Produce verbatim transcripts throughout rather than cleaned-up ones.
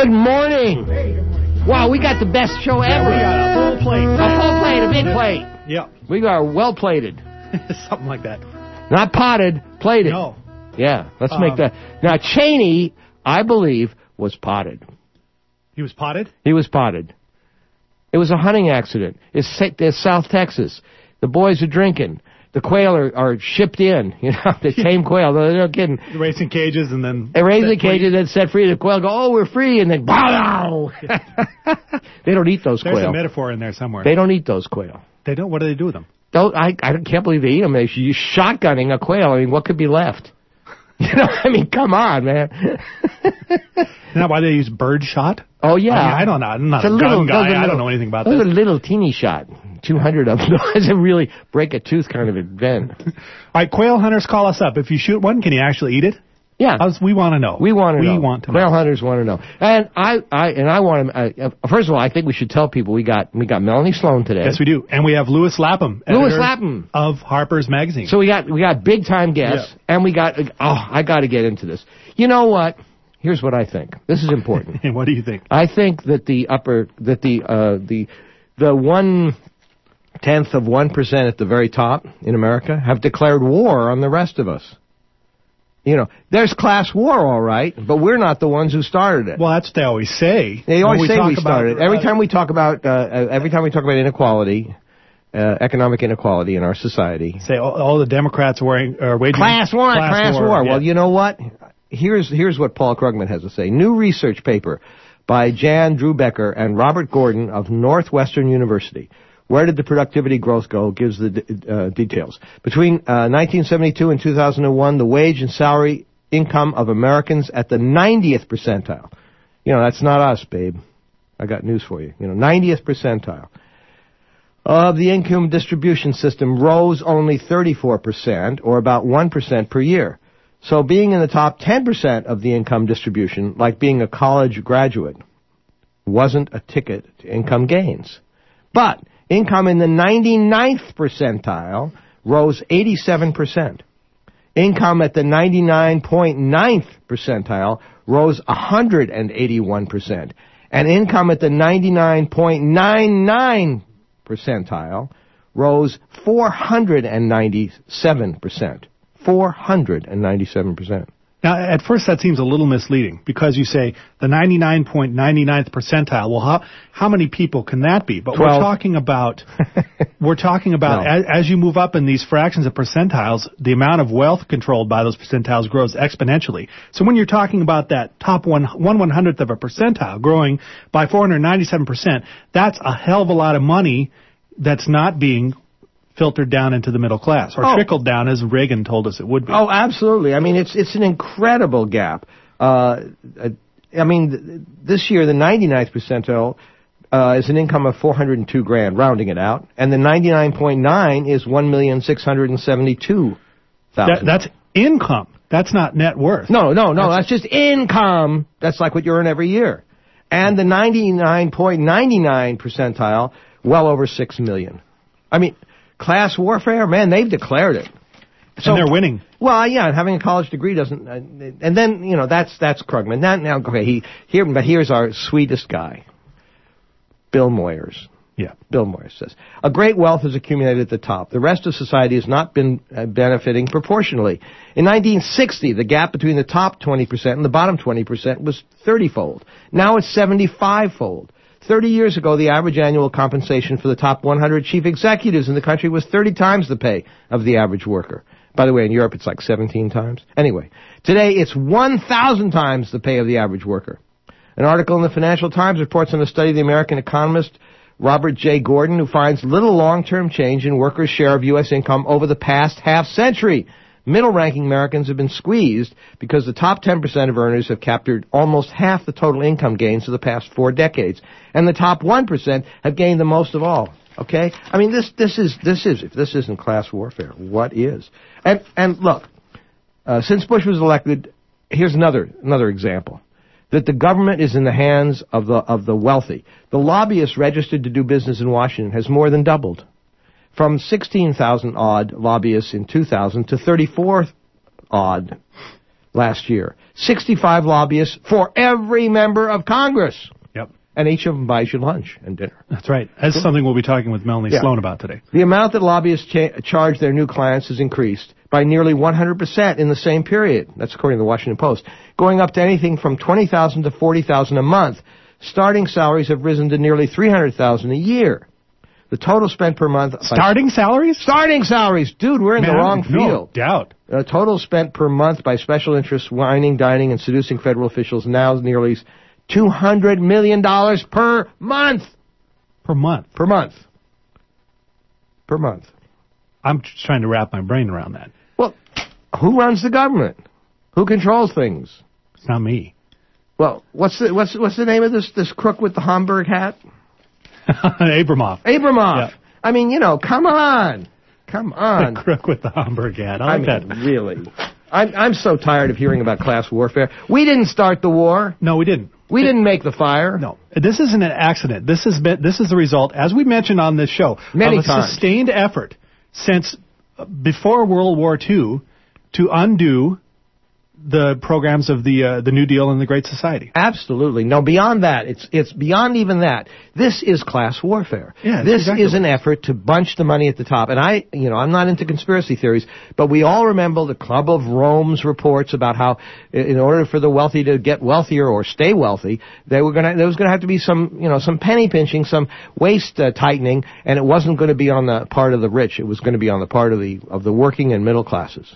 Good morning. Wow, we got the best show ever. We got a full plate. A full plate, a big plate. Yep. We are well plated. Something like that. Not potted, plated. No. Yeah, let's Um, make that. Now, Cheney, I believe, was potted. He was potted? He was potted. It was a hunting accident. It's, it's South Texas. The boys are drinking. The quail are, are shipped in, you know, the tame quail. They're not kidding. Racing cages and then... They raise the cages and set free. The quail go, oh, we're free, and then, wow! They don't eat those There's quail. a metaphor in there somewhere. They don't eat those quail. They don't? What do they do with them? Don't, I, I can't believe they eat them. They're shotgunning a quail. I mean, what could be left? You know, I mean, come on, man. Isn't that why they use bird shot? Oh, yeah. I, mean, I don't know. I'm not it's a, a gun little, guy. little, I don't know anything about those this. Those are little teeny shot. two hundred of them. It's a really break-a-tooth kind of event. All right, quail hunters, call us up. If you shoot one, can you actually eat it? Yeah. Us, we want to know. We want to we know. We want to know. Quail hunters want to know. And I, I, and I want to, uh, first of all, I think we should tell people we got, we got Melanie Sloan today. Yes, we do. And we have Louis Lapham. Louis Lapham. Of Harper's Magazine. So we got, we got big-time guests, yeah. And we got, oh, I got to get into this. You know what? Here's what I think. This is important. And what do you think? I think that the upper, that the, uh, the, the one tenth of one percent at the very top in America have declared war on the rest of us. You know, there's class war, all right, but we're not the ones who started it. Well, that's what they always say. They always we say we about, started it. Every uh, time we talk about, uh, every time we talk about inequality, uh, economic inequality in our society. Say all, all the Democrats are wearing, are waging class war, class, class war. war. Yeah. Well, you know what? Here's here's what Paul Krugman has to say. New research paper by Jan Drubecker and Robert Gordon of Northwestern University. Where did the productivity growth go? Gives the uh, details. Between uh, nineteen seventy-two and two thousand one, the wage and salary income of Americans at the ninetieth percentile. You know, that's not us, babe. I got news for you. You know, ninetieth percentile of the income distribution system rose only thirty-four percent, or about one percent per year. So being in the top ten percent of the income distribution, like being a college graduate, wasn't a ticket to income gains. But income in the ninety-ninth percentile rose eighty-seven percent. Income at the ninety-nine point ninth percentile rose one hundred eighty-one percent. And income at the ninety-nine point nine nine percentile rose four hundred ninety-seven percent. four hundred ninety-seven percent. Now, at first that seems a little misleading because you say the ninety-nine point nine ninth percentile. Well, how how many people can that be? But twelve. we're talking about we're talking about no. as, as you move up in these fractions of percentiles, the amount of wealth controlled by those percentiles grows exponentially. So when you're talking about that top one one one hundredth of a percentile growing by four hundred ninety-seven percent, that's a hell of a lot of money that's not being filtered down into the middle class, or oh. trickled down, as Reagan told us it would be. Oh, absolutely. I mean, it's it's an incredible gap. Uh, I mean, th- this year, the ninety-ninth percentile uh, is an income of four hundred two grand, rounding it out, and the ninety-nine point nine is one million six hundred seventy-two thousand. That, that's income. That's not net worth. No, no, no. That's, that's just income. That's like what you earn every year. And the ninety-nine point nine nine percentile, well over six million. I mean, class warfare, man, they've declared it. So, and they're winning. Well, yeah, and having a college degree doesn't. Uh, and then, you know, that's that's Krugman. That, now, okay, he here, but here's our sweetest guy, Bill Moyers. Yeah, Bill Moyers says a great wealth is accumulated at the top. The rest of society has not been uh, benefiting proportionally. In nineteen sixty, the gap between the top twenty percent and the bottom twenty percent was thirty-fold. Now it's seventy-five-fold. Thirty years ago, the average annual compensation for the top one hundred chief executives in the country was thirty times the pay of the average worker. By the way, in Europe, it's like seventeen times. Anyway, today it's one thousand times the pay of the average worker. An article in the Financial Times reports on a study of the American economist Robert J. Gordon, who finds little long-term change in workers' share of U S income over the past half-century. Middle-ranking Americans have been squeezed because the top ten percent of earners have captured almost half the total income gains of the past four decades, and the top one percent have gained the most of all. Okay? I mean, this this is this is if this isn't class warfare, what is? And and look, uh, since Bush was elected, here's another another example that the government is in the hands of the of the wealthy. The lobbyists registered to do business in Washington has more than doubled, from sixteen thousand odd lobbyists in two thousand to thirty-four odd last year. sixty-five lobbyists for every member of Congress. Yep. And each of them buys you lunch and dinner. That's right. That's something we'll be talking with Melanie Yeah. Sloan about today. The amount that lobbyists cha- charge their new clients has increased by nearly one hundred percent in the same period. That's according to the Washington Post. Going up to anything from twenty thousand dollars to forty thousand dollars a month. Starting salaries have risen to nearly three hundred thousand dollars a year. The total spent per month... Starting by, salaries? Starting salaries! Dude, we're in Man, the wrong no field. doubt. The total spent per month by special interests whining, dining, and seducing federal officials now is nearly two hundred million dollars per month. Per month? Per month. Per month. I'm just trying to wrap my brain around that. Well, who runs the government? Who controls things? It's not me. Well, what's the what's what's the name of this this crook with the Homburg hat? Abramoff. Abramoff. Yeah. I mean, you know, come on, come on. The crook with the Homburg hat. I I like mean, that. really. I'm I'm so tired of hearing about class warfare. We didn't start the war. No, we didn't. We didn't make the fire. No, this isn't an accident. This has been this is the result, as we mentioned on this show, Many of a times. sustained effort since before World War Two to undo the programs of the uh, the New Deal and the Great Society. Absolutely. No, beyond that, it's it's beyond even that. This is class warfare. Yeah, this exactly is an effort to bunch the money at the top. And I, you know, I'm not into conspiracy theories, but we all remember the Club of Rome's reports about how, in order for the wealthy to get wealthier or stay wealthy, they were going to there was going to have to be some, you know, some penny pinching, some waist uh, tightening, and it wasn't going to be on the part of the rich. It was going to be on the part of the of the working and middle classes.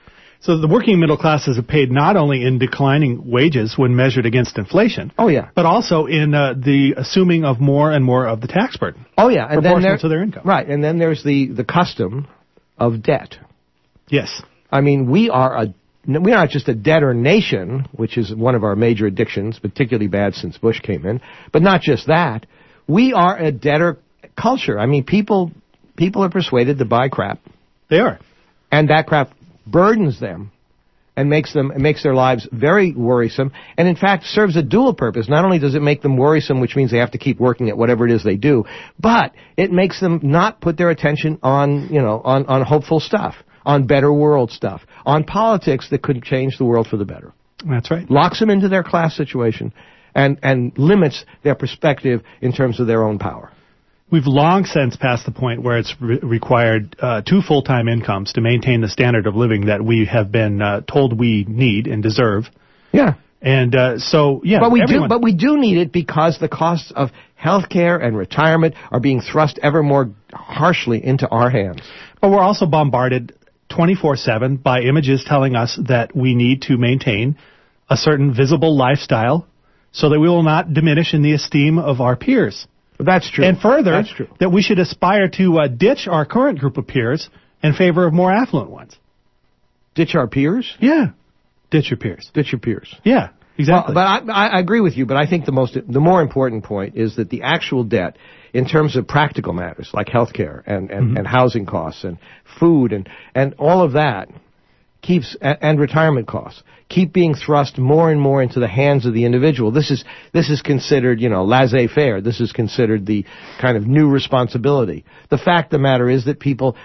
So the working middle classes have paid not only in declining wages when measured against inflation, Oh yeah. but also in uh, the assuming of more and more of the tax burden. Oh yeah, and then proportional there, to their income. Right, and then there's the the custom of debt. Yes. I mean, we are a we're not just a debtor nation, which is one of our major addictions, particularly bad since Bush came in. But not just that, we are a debtor culture. I mean, people people are persuaded to buy crap, They are. and that crap burdens them and makes them it makes their lives very worrisome, and in fact serves a dual purpose. Not only does it make them worrisome, which means they have to keep working at whatever it is they do, but it makes them not put their attention on, you know, on, on hopeful stuff, on better world stuff, on politics that could change the world for the better. That's right. Locks them into their class situation and, and limits their perspective in terms of their own power. We've long since passed the point where it's re- required uh, two full-time incomes to maintain the standard of living that we have been uh, told we need and deserve. Yeah. And uh, so, yeah, But we everyone, do, but we do need it because the costs of health care and retirement are being thrust ever more harshly into our hands. but we're also bombarded twenty-four seven by images telling us that we need to maintain a certain visible lifestyle so that we will not diminish in the esteem of our peers. That's true. And further, That's true. that we should aspire to uh, ditch our current group of peers in favor of more affluent ones. Ditch our peers? Yeah. Ditch your peers. Ditch your peers. Yeah, exactly. Well, but I, I agree with you, but I think the most, the more important point is that the actual debt, in terms of practical matters like health care and, and, Mm-hmm. and housing costs and food and, and all of that, keeps and, and retirement costs keep being thrust more and more into the hands of the individual. This is this is considered, you know, laissez-faire. This is considered the kind of new responsibility. The fact of the matter is that people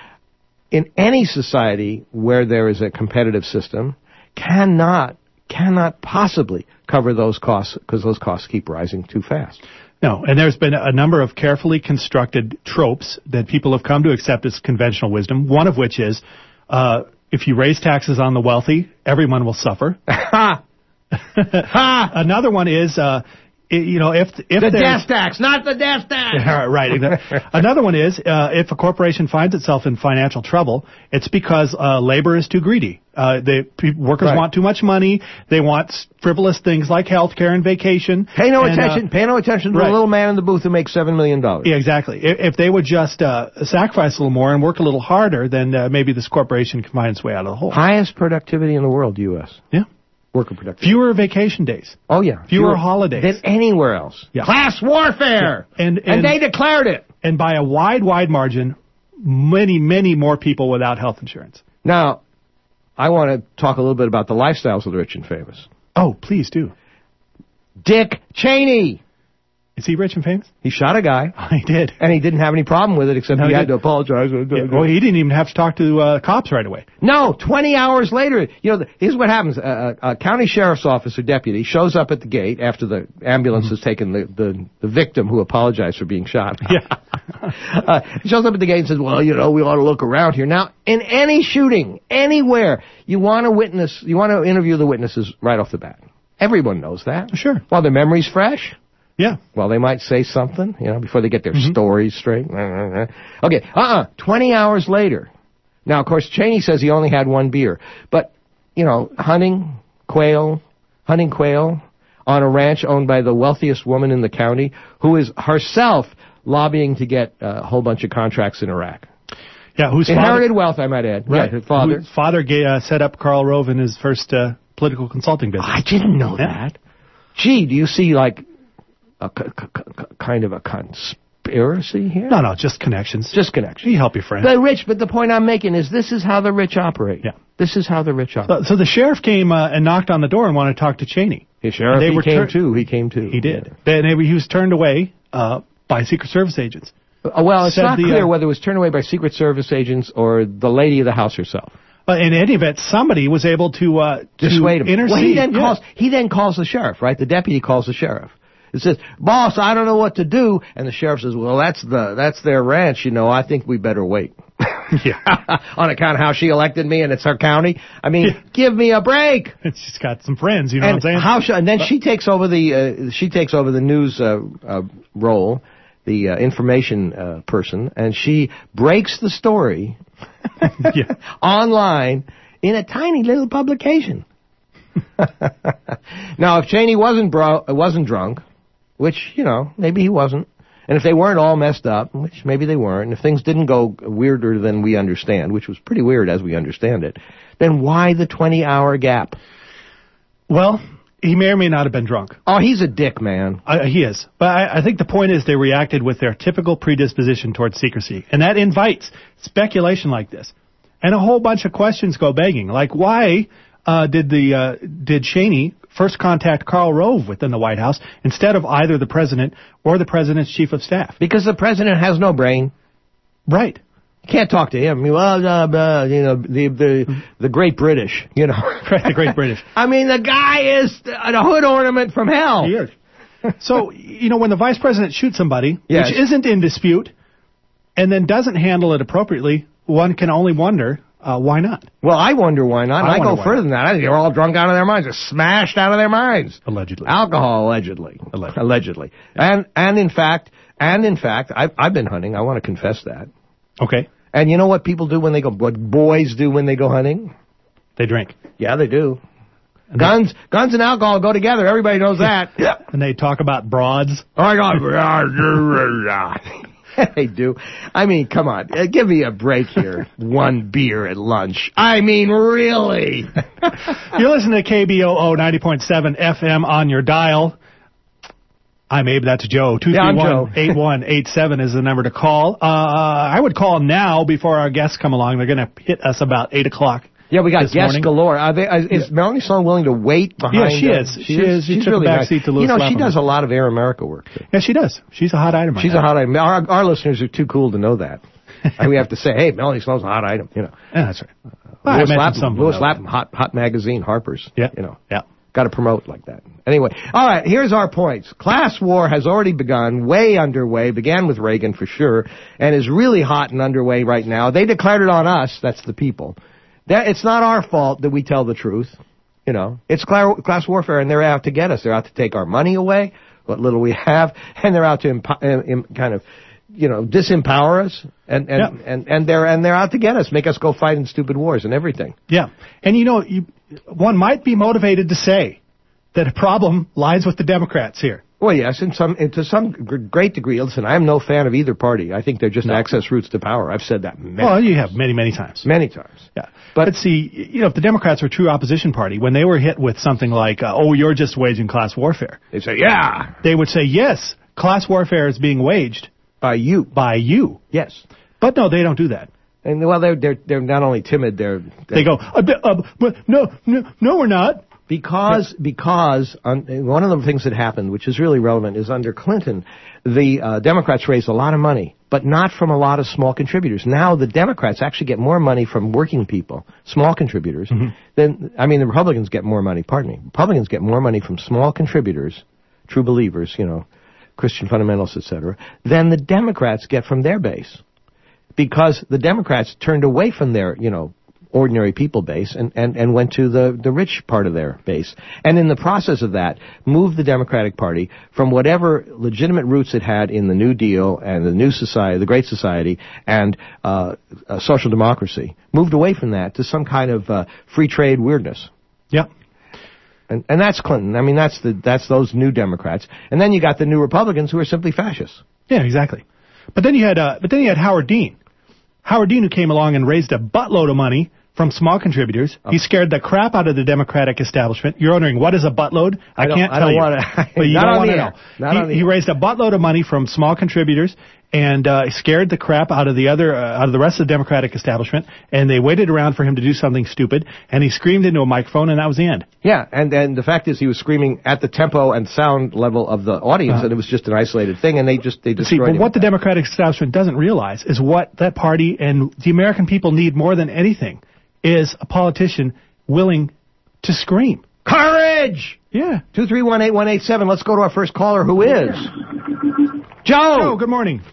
in any society where there is a competitive system cannot cannot possibly cover those costs because those costs keep rising too fast. No, and there's been a number of carefully constructed tropes that people have come to accept as conventional wisdom, one of which is uh, if you raise taxes on the wealthy, everyone will suffer. Ha! Ha! Another one is, uh, i- you know, if if The there's- death tax, not the death tax. Yeah, right. Another one is uh, if a corporation finds itself in financial trouble, it's because uh, labor is too greedy. Uh, they pe- workers Right. want too much money. They want s- frivolous things like health care and vacation. Pay no And, uh, attention. Pay no attention to right. the little man in the booth who makes seven million dollars. Yeah, exactly. If, if they would just uh, sacrifice a little more and work a little harder, then uh, maybe this corporation can find its way out of the hole. Highest productivity in the world, U S Yeah. Worker productivity. Fewer vacation days. Oh yeah, Fewer holidays. than anywhere else. Yeah. Class warfare. Yeah. And- and and- they declared it. And by a wide, wide margin, many, many more people without health insurance. Now, I want to talk a little bit about the lifestyles of the rich and famous. Oh, please do. Dick Cheney. Is he rich and famous? He shot a guy. He did. And he didn't have any problem with it, except No, he he had did. to apologize. Yeah, well, he didn't even have to talk to uh, cops right away. No, twenty hours later, you know, here's what happens. A, a, a county sheriff's officer deputy shows up at the gate after the ambulance mm-hmm. has taken the, the, the victim who apologized for being shot. Yeah. uh, he shows up at the gate and says, well, you know, we ought to look around here. Now, in any shooting, anywhere, you want to witness, you want to interview the witnesses right off the bat. Everyone knows that. Sure. While their memory's fresh. Yeah. Well, they might say something, you know, before they get their mm-hmm. stories straight. Okay, uh-uh, twenty hours later. Now, of course, Cheney says he only had one beer. But, you know, hunting quail, hunting quail on a ranch owned by the wealthiest woman in the county, who is herself lobbying to get a whole bunch of contracts in Iraq. Yeah, whose Inherited father, wealth, I might add. Right, Yeah, her father. Whose father gay, uh, set up Karl Rove in his first uh, political consulting business. I didn't know yeah. that. Gee, do you see, like, a c- c- c- kind of a conspiracy here? No, no, just connections. Just connections. You help your friend. The rich, but the point I'm making is this is how the rich operate. Yeah. This is how the rich operate. So, so the sheriff came uh, and knocked on the door and wanted to talk to Cheney. The sheriff, they he were came tur- too. He came too. He did. Then he was turned away uh, by Secret Service agents. Uh, well, it's Said not the, clear uh, whether it was turned away by Secret Service agents or the lady of the house herself. Uh, in any event, somebody was able to uh, dissuade to him. intercede. Well, he then yeah. calls. He then calls the sheriff. Right, the deputy calls the sheriff. It says, "Boss, I don't know what to do." And the sheriff says, "Well, that's the that's their ranch. You know, I think we better wait." Yeah. On account of how she elected me and it's her county. I mean, yeah. give me a break. She's got some friends, you know and what I'm saying? How she, and then but, she takes over the uh, she takes over the news uh, uh, role, the uh, information uh, person, and she breaks the story yeah. online in a tiny little publication. Now, if Cheney wasn't bro- wasn't drunk, which, you know, maybe he wasn't, and if they weren't all messed up, which maybe they weren't, and if things didn't go weirder than we understand, which was pretty weird as we understand it, then why the twenty-hour gap? Well, he may or may not have been drunk. Oh, he's a dick, man. Uh, he is. But I, I think the point is they reacted with their typical predisposition towards secrecy, and that invites speculation like this. And a whole bunch of questions go begging, like why uh, did the uh, did Cheney first contact Karl Rove within the White House instead of either the president or the president's chief of staff? Because the president has no brain. Right. You can't talk to him. Well, uh, uh, you know, the the the great British, you know. Right, the great British. I mean, the guy is a hood ornament from hell. He is. So, you know, when the vice president shoots somebody, yes. which isn't in dispute, and then doesn't handle it appropriately, one can only wonder, uh, why not? Well, I wonder why not. I, I go why further not. than that. I think they're all drunk out of their minds. They're smashed out of their minds. Allegedly. Alcohol, allegedly. Allegedly. Allegedly. And, and in fact, and in fact, I've, I've been hunting. I want to confess that. Okay. And you know what people do when they go, what boys do when they go hunting? They drink. Yeah, they do. And guns, they, guns and alcohol go together. Everybody knows that. Yeah. And they talk about broads. Oh my God. They do. I mean, come on. Uh, give me a break here. One beer at lunch. I mean, really. You're listening to K B O O ninety point seven F M on your dial. I'm Abe, that's Joe. two three one, eight one eight seven is the number to call. Uh, I would call now before our guests come along. They're going to hit us about eight o'clock. Yeah, we got guests morning. galore. Are they, is yeah. Melanie Sloan willing to wait behind? Yeah, she them? is. She, she is. She She's took really a back nice. seat to Louis You know, Lapham. she does a lot of Air America work. Too. Yeah, she does. She's a hot item. Right She's now. a hot item. Our, our listeners are too cool to know that. And we have to say, hey, Melanie Sloan's a hot item. You know. Yeah, that's right. Uh, Well, Louis I Lapham, some Louis Lapham, hot, hot magazine, Harper's. Yeah. You know. Yeah. Got to promote like that. Anyway, all right, here's our points. Class war has already begun, way underway, began with Reagan for sure, and is really hot and underway right now. They declared it on us, that's the people. That, it's not our fault that we tell the truth. You know, it's class warfare, and they're out to get us. They're out to take our money away, what little we have, and they're out to impo- im- kind of, you know, disempower us, and and, yeah. and and they're and they're out to get us, make us go fight in stupid wars and everything. Yeah, and you know, you, one might be motivated to say that a problem lies with the Democrats here. Well, yes, in some, to some great degree. Listen, I'm no fan of either party. I think they're just no. access routes to power. I've said that many Well, times. you have many, many times. Many times. Yeah. But, but see, you know, if the Democrats were a true opposition party, when they were hit with something like, uh, oh, you're just waging class warfare. They say, yeah. They would say, yes, class warfare is being waged. By you. By you. Yes. But no, they don't do that. And, well, they're, they're, they're not only timid, they're... they're they go, uh, uh, but no, no, no, we're not. Because, because um, one of the things that happened, which is really relevant, is under Clinton, the uh, Democrats raised a lot of money, but not from a lot of small contributors. Now the Democrats actually get more money from working people, small contributors, mm-hmm. than, I mean, the Republicans get more money, pardon me, Republicans get more money from small contributors, true believers, you know, Christian fundamentalists, et cetera, than the Democrats get from their base. Because the Democrats turned away from their, you know, ordinary people base and, and, and went to the, the rich part of their base. And in the process of that, moved the Democratic Party from whatever legitimate roots it had in the New Deal and the New Society, the Great Society, and uh, uh, social democracy, moved away from that to some kind of uh, free trade weirdness. Yeah. And, and that's Clinton. I mean, that's the that's those new Democrats. And then you got the new Republicans who are simply fascists. Yeah, exactly. But then you had uh, but then you had Howard Dean. Howard Dean, who came along and raised a buttload of money from small contributors. Oh. He scared the crap out of the Democratic establishment. You're wondering, what is a buttload? I, I can't I tell don't you. Wanna, but you not don't on want the to air. know. Not he, on the he air. raised a buttload of money from small contributors and uh, scared the crap out of the other, uh, out of the rest of the Democratic establishment. And they waited around for him to do something stupid. And he screamed into a microphone, and that was the end. Yeah, and and the fact is, he was screaming at the tempo and sound level of the audience, uh-huh. and it was just an isolated thing. And they just they destroyed See, but him. what the Democratic establishment doesn't realize is what that party and the American people need more than anything is a politician willing to scream. Courage! Yeah. two three one, eight one eight seven. Let's go to our first caller, who is... Joe! Joe, good morning.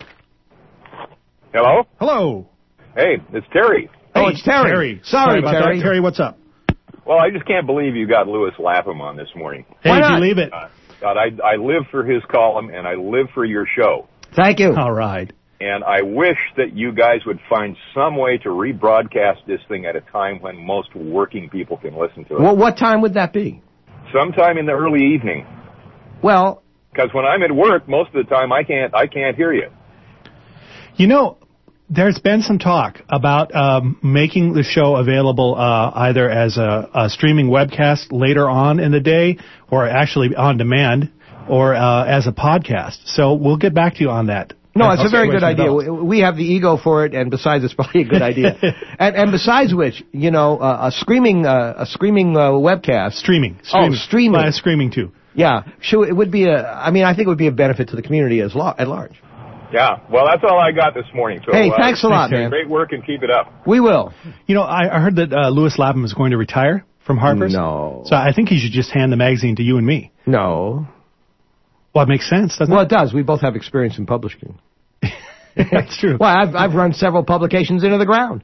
Hello? Hello. Hey, it's Terry. Oh, hey, it's Terry. Terry. Sorry, Sorry about Terry. that. Terry, what's up? Well, I just can't believe you got Louis Lapham on this morning. Hey, Why did not? you leave it? Uh, God, I, I live for his column, and I live for your show. Thank you. All right. And I wish that you guys would find some way to rebroadcast this thing at a time when most working people can listen to it. Well, what time would that be? Sometime in the early evening. Well... Because when I'm at work, most of the time I can't I can't hear you. You know, there's been some talk about um, making the show available uh, either as a, a streaming webcast later on in the day or actually on demand or uh, as a podcast. So we'll get back to you on that. No, it's a very good idea. Develops. We have the ego for it, and besides, it's probably a good idea. and, and besides which, you know, uh, a screaming, uh, a screaming uh, webcast. Streaming. streaming. Oh, streaming. Uh, streaming too. Yeah, sure. It would be a. I mean, I think it would be a benefit to the community as lo- at large. Yeah, well, that's all I got this morning. So, hey, uh, thanks a lot, man. Great work, and keep it up. We will. You know, I, I heard that uh, Louis Lapham is going to retire from Harper's. No. So I think he should just hand the magazine to you and me. No. Well, it makes sense, doesn't Well, it? it does. We both have experience in publishing. That's true. Well, I've I've run several publications into the ground.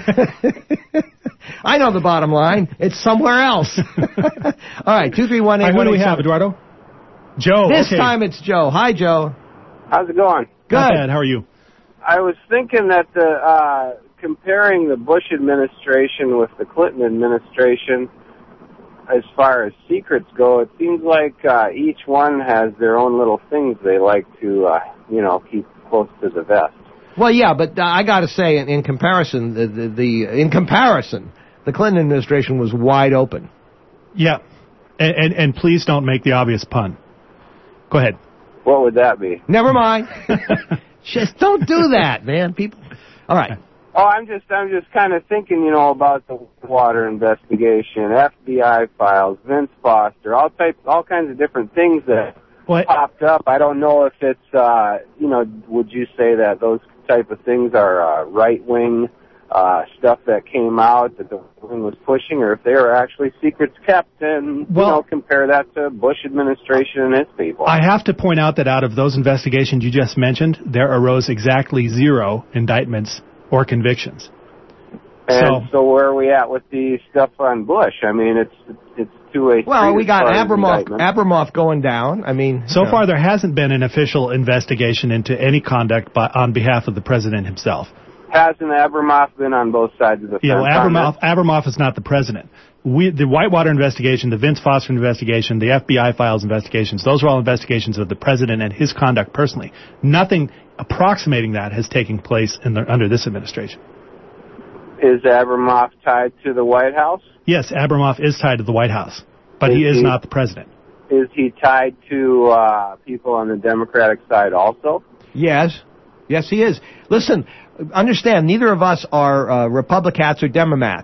I know the bottom line. It's somewhere else. All right, two three one eight. All right, who do we have, Eduardo? Joe. This okay. time it's Joe. Hi, Joe. How's it going? Good. Not bad. How are you? I was thinking that the uh, comparing the Bush administration with the Clinton administration, as far as secrets go, it seems like uh, each one has their own little things they like to, uh, you know, keep close to the vest. Well, yeah, but uh, I got to say, in, in comparison, the, the, the in comparison, the Clinton administration was wide open. Yeah, and, and and please don't make the obvious pun. Go ahead. What would that be? Never mind. Just don't do that, man. People. All right. Oh, I'm just, I'm just kind of thinking, you know, about the water investigation, F B I files, Vince Foster, all types, all kinds of different things that What? popped up. I don't know if it's, uh, you know, would you say that those type of things are uh, right-wing uh, stuff that came out that the wing was pushing, or if they were actually secrets kept, and, Well, you know, compare that to Bush administration and its people. I have to point out that out of those investigations you just mentioned, there arose exactly zero indictments or convictions. And so, so where are we at with the stuff on Bush? I mean, it's it's two-way. Well, we got Abramoff, Abramoff. Abramoff going down. I mean, so you know. far there hasn't been an official investigation into any conduct by, on behalf of the president himself. Hasn't Abramoff been on both sides of the fence? Yeah, well, on Abramoff, Abramoff is not the president. We, the Whitewater investigation, the Vince Foster investigation, the F B I files investigations, those are all investigations of the president and his conduct personally. Nothing approximating that has taken place in the, under this administration. Is Abramoff tied to the White House? Yes, Abramoff is tied to the White House, but Is he is he- not the president. Is he tied to uh, people on the Democratic side also? Yes. Yes, he is. Listen, understand, neither of us are uh, Republicats or Democrats.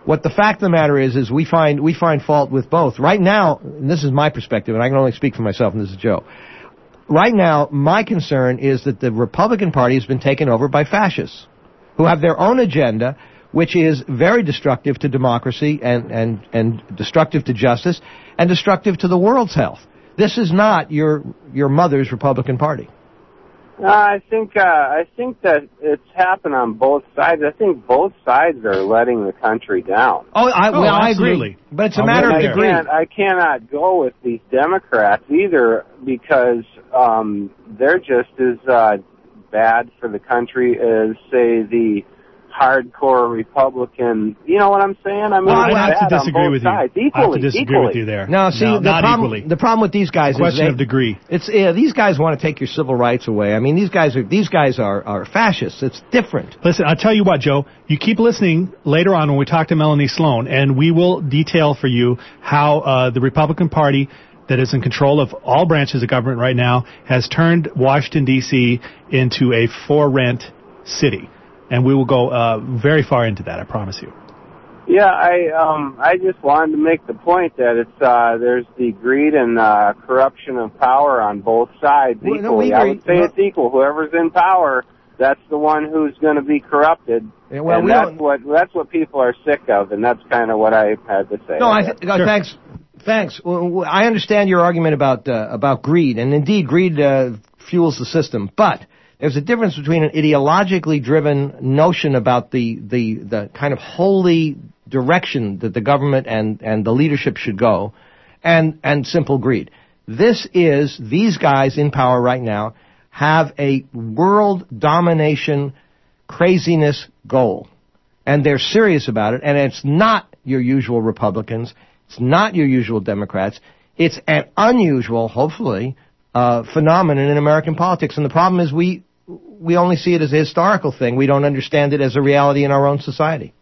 What the fact of the matter is, is we find we find fault with both. Right now, and this is my perspective, and I can only speak for myself, and this is Joe. Right now, my concern is that the Republican Party has been taken over by fascists who have their own agenda, which is very destructive to democracy and, and, and destructive to justice and destructive to the world's health. This is not your your mother's Republican Party. No, I think uh, I think that it's happened on both sides. I think both sides are letting the country down. Oh, I, oh, well, I absolutely. agree. But it's a I'll matter of I degree. can't, I cannot go with these Democrats either because um, they're just as uh, bad for the country as, say, the hardcore Republican. You know what I'm saying? I mean, Well, it's I have bad to on disagree both with you. sides. Equally, I have to disagree equally. with you there. No, see, no, the not problem, equally. the problem with these guys Question is they, of degree. It's yeah, these guys want to take your civil rights away. I mean, these guys are these guys are, are fascists. It's different. Listen, I'll tell you what, Joe. You keep listening later on when we talk to Melanie Sloan, and we will detail for you how uh, the Republican Party, that is in control of all branches of government right now, has turned Washington, D C into a for-rent city. And we will go uh, very far into that, I promise you. Yeah, I um I just wanted to make the point that it's uh there's the greed and uh corruption of power on both sides Well, equally. no, we I agree. would say Well- it's equal. Whoever's in power, that's the one who's going to be corrupted. Yeah, well, and we that's don't- what that's what people are sick of, and that's kind of what I had to say. No, I guess. th- no, Sure. thanks. Thanks. Well, I understand your argument about uh, about greed, and indeed, greed uh, fuels the system. But there's a difference between an ideologically driven notion about the, the, the kind of holy direction that the government and, and the leadership should go, and and simple greed. This is these guys in power right now have a world domination craziness goal, and they're serious about it. And it's not your usual Republicans. It's not your usual Democrats. It's an unusual, hopefully, uh, phenomenon in American politics. And the problem is we we only see it as a historical thing. We don't understand it as a reality in our own society.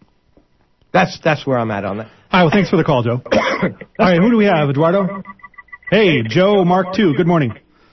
That's that's where I'm at on that. All right, well, thanks for the call, Joe. All right, who do we have, Eduardo? Hey, Joe Mark two. Good morning.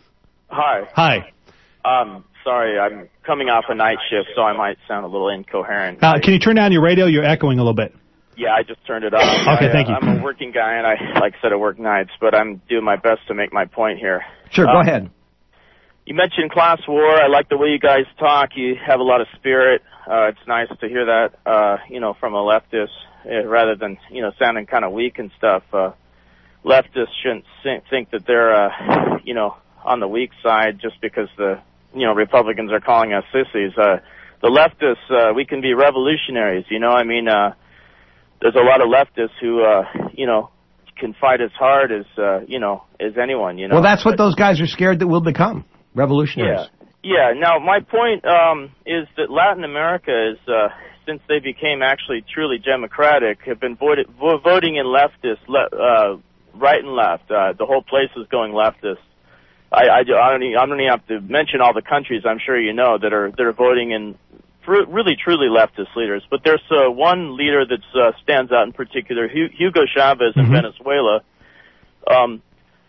Hi. Hi. Um, sorry, I'm coming off a night shift, so I might sound a little incoherent. Uh, can you turn down your radio? You're echoing a little bit. Yeah, I just turned it off. Okay, I, thank you. Uh, I'm a working guy, and I, like I said, I work nights, but I'm doing my best to make my point here. Sure, go Um, ahead. You mentioned class war. I like the way you guys talk. You have a lot of spirit. Uh, it's nice to hear that, uh, you know, from a leftist, uh, rather than, you know, sounding kind of weak and stuff. Uh, leftists shouldn't think that they're, uh, you know, on the weak side just because the, you know, Republicans are calling us sissies. Uh, the leftists, uh, we can be revolutionaries, you know, I mean, uh, there's a lot of leftists who, uh, you know, can fight as hard as, uh, you know, as anyone, you know. Well, that's what But- those guys are scared that we'll become, revolutionaries. Yeah. Yeah. Now, my point um, is that Latin America is, uh, since they became actually truly democratic, have been voted, vo- voting in leftist, le- uh, right and left. Uh, the whole place is going leftist. I, I, I, don't even, I don't even have to mention all the countries I'm sure you know that are that are voting in fr- really truly leftist leaders. But there's uh, one leader that uh, stands out in particular, Hu- Hugo Chavez in Mm-hmm. Venezuela. Um,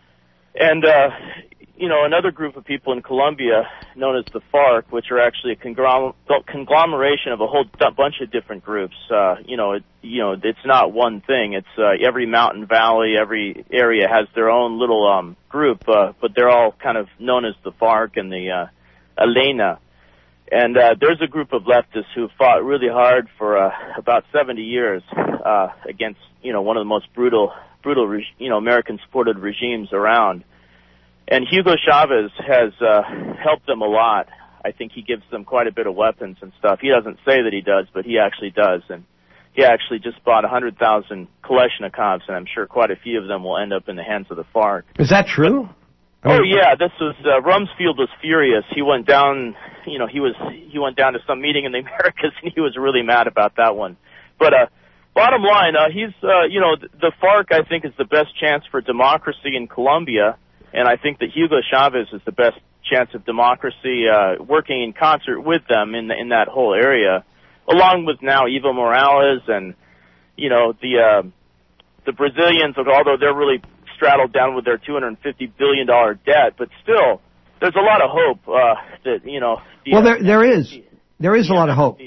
and uh, you know, another group of people in Colombia known as the FARC, which are actually a conglom- conglomeration of a whole d- bunch of different groups. Uh, you know, it, you know, it's not one thing. It's uh, every mountain valley, every area has their own little um, group, uh, but they're all kind of known as the FARC and the uh, ELENA. And uh, there's a group of leftists who fought really hard for uh, about seventy years uh, against, you know, one of the most brutal, brutal, reg- you know, American-supported regimes around. And Hugo Chavez has uh, helped them a lot. I think he gives them quite a bit of weapons and stuff. He doesn't say that he does, but he actually does. And he actually just bought one hundred thousand Kalashnikovs, and I'm sure quite a few of them will end up in the hands of the FARC. Is that true? But, oh yeah, this was uh, Rumsfeld was furious. He went down, you know, he was he went down to some meeting in the Americas, and he was really mad about that one. But uh, bottom line, uh, he's, uh, you know, the FARC I think is the best chance for democracy in Colombia. And I think that Hugo Chavez is the best chance of democracy, uh, working in concert with them in the, in that whole area, along with now Evo Morales and, you know, the, uh, the Brazilians, although they're really straddled down with their two hundred fifty billion dollars debt, but still, there's a lot of hope, uh, that, you know. The, Well, there there is. There is a lot of hope.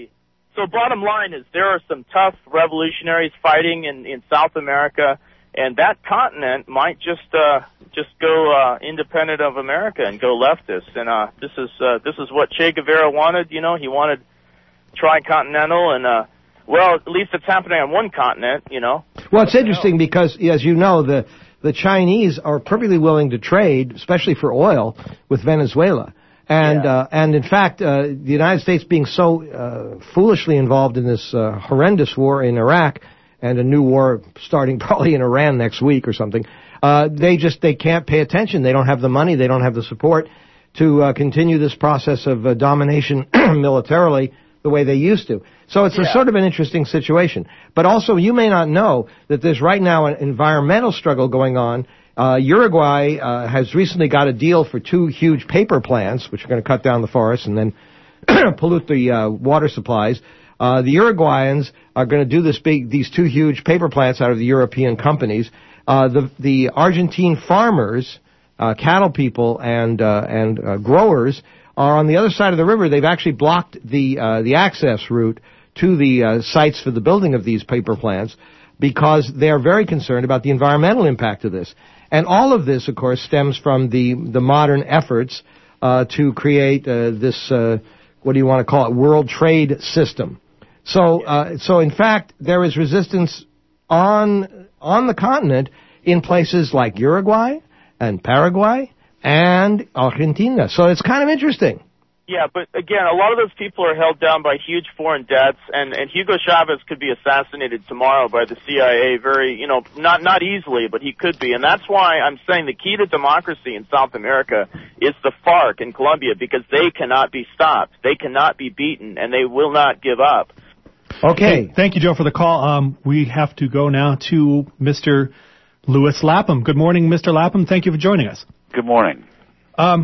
so bottom line is there are some tough revolutionaries fighting in, in South America, and that continent might just uh, just go uh, independent of America and go leftist. And uh, this is uh, this is what Che Guevara wanted. You know, he wanted tricontinental, and uh, well, at least it's happening on one continent. You know. Well, it's interesting because, as you know, the the Chinese are perfectly willing to trade, especially for oil, with Venezuela. And, yeah. uh, and in fact, uh, the United States being so uh, foolishly involved in this uh, horrendous war in Iraq, and a new war starting probably in Iran next week or something, uh, they just, they can't pay attention. They don't have the money, they don't have the support to uh, continue this process of uh, domination militarily the way they used to. So it's yeah. a sort of an interesting situation. But also, you may not know that there's right now an environmental struggle going on. Uh, Uruguay uh, has recently got a deal for two huge paper plants, which are going to cut down the forest and then pollute the uh, water supplies. Uh, the Uruguayans are going to do this big, these two huge paper plants out of the European companies. Uh, the the Argentine farmers, uh, cattle people, and uh, and uh, growers are on the other side of the river. They've actually blocked the uh, the access route to the uh, sites for the building of these paper plants because they are very concerned about the environmental impact of this. And all of this, of course, stems from the the modern efforts uh, to create uh, this, uh, what do you want to call it, world trade system. So, uh, so in fact, there is resistance on on the continent in places like Uruguay and Paraguay and Argentina. So it's kind of interesting. Yeah, but again, a lot of those people are held down by huge foreign debts, and, and Hugo Chavez could be assassinated tomorrow by the C I A very, you know, not not easily, but he could be. And that's why I'm saying the key to democracy in South America is the FARC in Colombia, because they cannot be stopped. They cannot be beaten, and they will not give up. Okay. Hey, thank you, Joe, for the call. Um, we have to go now to Mister Louis Lapham. Good morning, Mister Lapham. Thank you for joining us. Good morning. Um,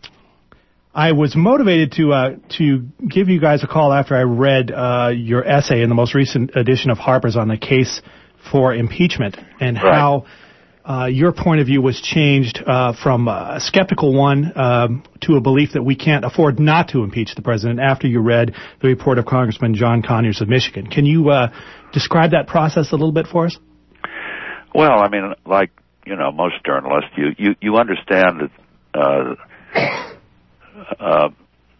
I was motivated to uh, to give you guys a call after I read uh, your essay in the most recent edition of Harper's on the case for impeachment and right. how uh, your point of view was changed uh, from a skeptical one um, to a belief that we can't afford not to impeach the president after you read the report of Congressman John Conyers of Michigan. Can you uh, describe that process a little bit for us? Well, I mean, like, you know, most journalists, you, you, you understand that uh, Uh,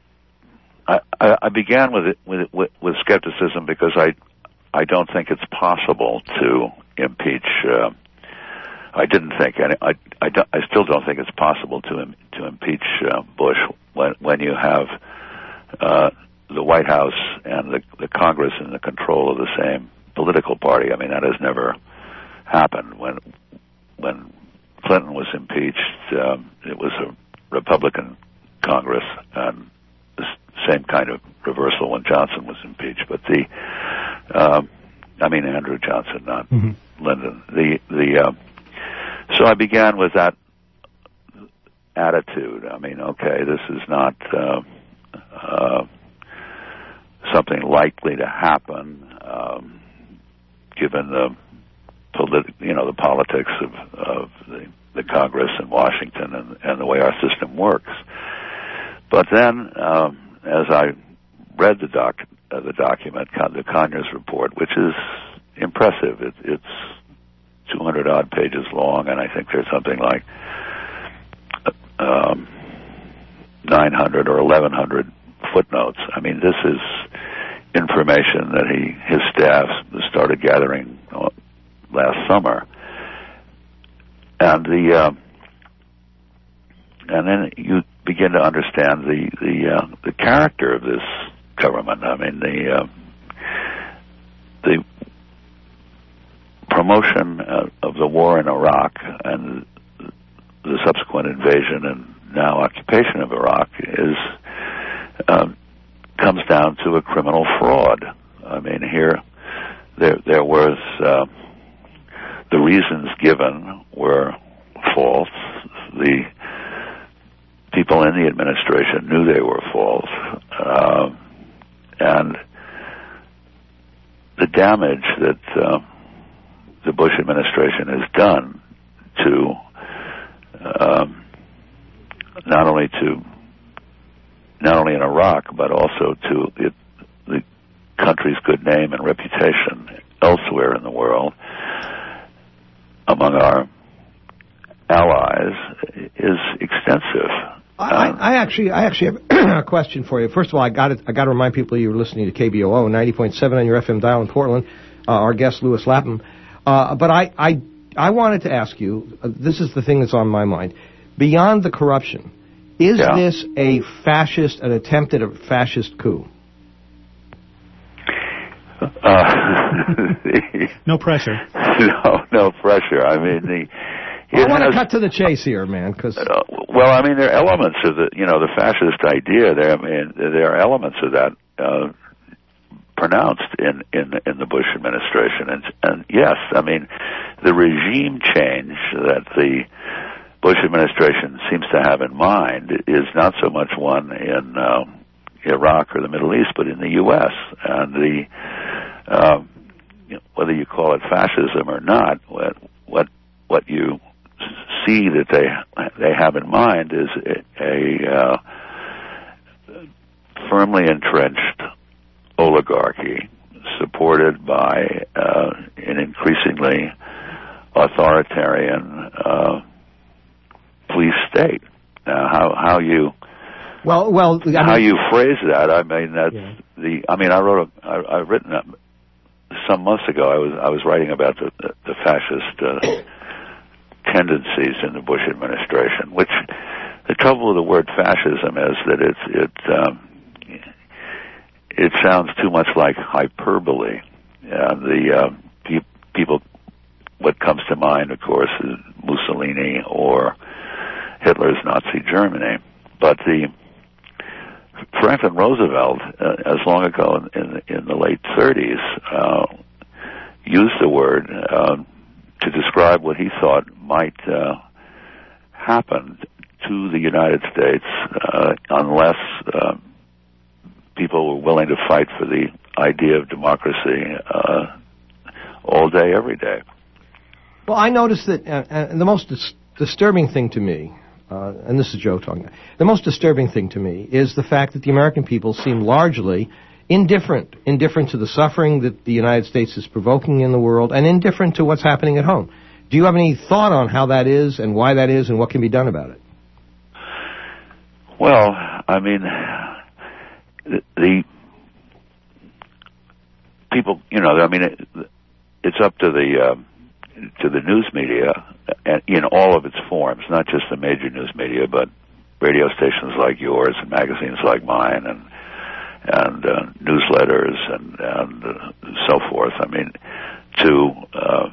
I, I began with it, with, with with skepticism because I I don't think it's possible to impeach. Uh, I didn't think any. I I, don't, I still don't think it's possible to to impeach uh, Bush when when you have uh, the White House and the, the Congress in the control of the same political party. I mean, that has never happened. When when Clinton was impeached, um, it was a Republican Congress, and the same kind of reversal when Johnson was impeached. But the, um, I mean Andrew Johnson, not mm-hmm. Lyndon. The the uh, so I began with that attitude. I mean, okay, this is not uh, uh, something likely to happen, um, given the politi- you know, the politics of, of the, the Congress in Washington and, and the way our system works. But then, um, as I read the doc, uh, the document, the Conyers report, which is impressive, it, it's two hundred odd pages long, and I think there's something like um, nine hundred or eleven hundred footnotes. I mean, this is information that he, his staff started gathering last summer, and the uh, and then you begin to understand the the uh, the character of this government. I mean, the uh, the promotion uh, of the war in Iraq and the subsequent invasion and now occupation of Iraq is uh, comes down to a criminal fraud. I mean, here there there was uh, the reasons given were false. The people in the administration knew they were false, uh, and the damage that uh, the Bush administration has done to um, not only to not only in Iraq but also to it, the country's good name and reputation elsewhere in the world among our allies is extensive. I, I actually, I actually have a question for you. First of all, I got I got to remind people you're listening to K B O O ninety point seven on your F M dial in Portland. Uh, our guest Louis Lapham. Uh, but I, I, I wanted to ask you. Uh, this is the thing that's on my mind. Beyond the corruption, is yeah. this a fascist, an attempted a fascist coup? Uh, no pressure. No, no pressure. I mean, the. Well, I want has, to cut to the chase here, man. Cause uh, well, I mean, there are elements of the, you know, the fascist idea. There, I mean, there are elements of that uh, pronounced in, in in the Bush administration, and and yes, I mean, the regime change that the Bush administration seems to have in mind is not so much one in um, Iraq or the Middle East, but in the U S and the uh, you know, whether you call it fascism or not, what what what you see that they they have in mind is a, a uh, firmly entrenched oligarchy supported by uh, an increasingly authoritarian uh, police state. Now, how how you well well I how mean, you phrase that? I mean that's yeah. the. I mean I wrote a I, I've written a, some months ago. I was I was writing about the the, the fascist. Uh, tendencies in the Bush administration, which the trouble with the word fascism is that it's, it, um, it sounds too much like hyperbole. Uh, the uh, pe- people, what comes to mind, of course, is Mussolini or Hitler's Nazi Germany. But the Franklin Roosevelt, uh, as long ago in, in, in the late thirties, uh, used the word uh, to describe what he thought might uh, happen to the United States uh, unless uh, people were willing to fight for the idea of democracy uh, all day, every day. Well, I noticed that uh, uh, the most dis- disturbing thing to me, uh, and this is Joe talking, the most disturbing thing to me is the fact that the American people seem largely indifferent, indifferent to the suffering that the United States is provoking in the world, and indifferent to what's happening at home. Do you have any thought on how that is, and why that is, and what can be done about it? Well, I mean, the, the people, you know, I mean, it, it's up to the uh, to the news media in all of its forms, not just the major news media, but radio stations like yours and magazines like mine and. and uh, newsletters and, and uh, so forth. I mean, to uh,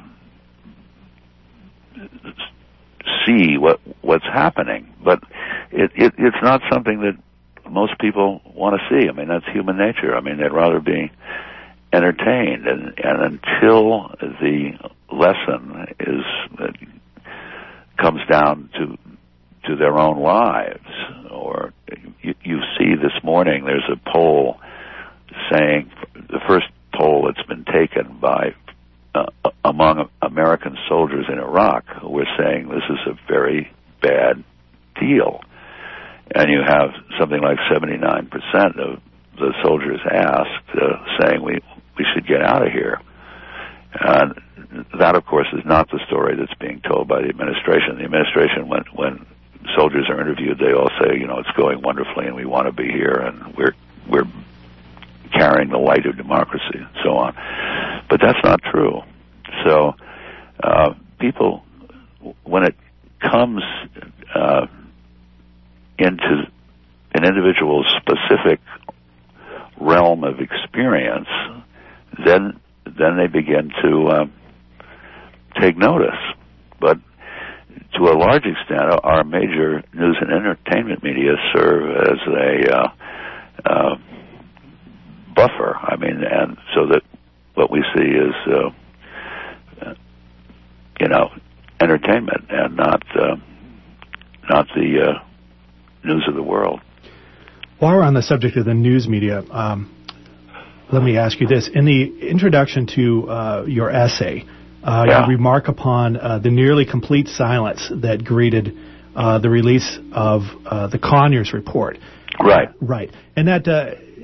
see what what's happening, but it, it it's not something that most people want to see. I mean, that's human nature. I mean, they'd rather be entertained, and, and until the lesson is uh, comes down to to their own lives, or you, you see this morning there's a poll saying, the first poll that's been taken by uh, among American soldiers in Iraq, who are saying this is a very bad deal. And you have something like seventy-nine percent of the soldiers asked uh, saying we, we should get out of here. And that, of course, is not the story that's being told by the administration. The administration, when, when soldiers are interviewed, they all say, you know, it's going wonderfully and we want to be here and we're we're carrying the light of democracy and so on. But that's not true. So uh, people, when it comes uh, into an individual's specific realm of experience, then then they begin to uh, take notice. But to a large extent, our major news and entertainment media serve as a uh, uh, buffer. I mean, and so that what we see is, uh, you know, entertainment and not uh, not the uh, news of the world. While we're on the subject of the news media, um, let me ask you this: in the introduction to uh, your essay. Uh, yeah. You remark upon uh, the nearly complete silence that greeted uh, the release of uh, the Conyers report. Right. Right. And that uh,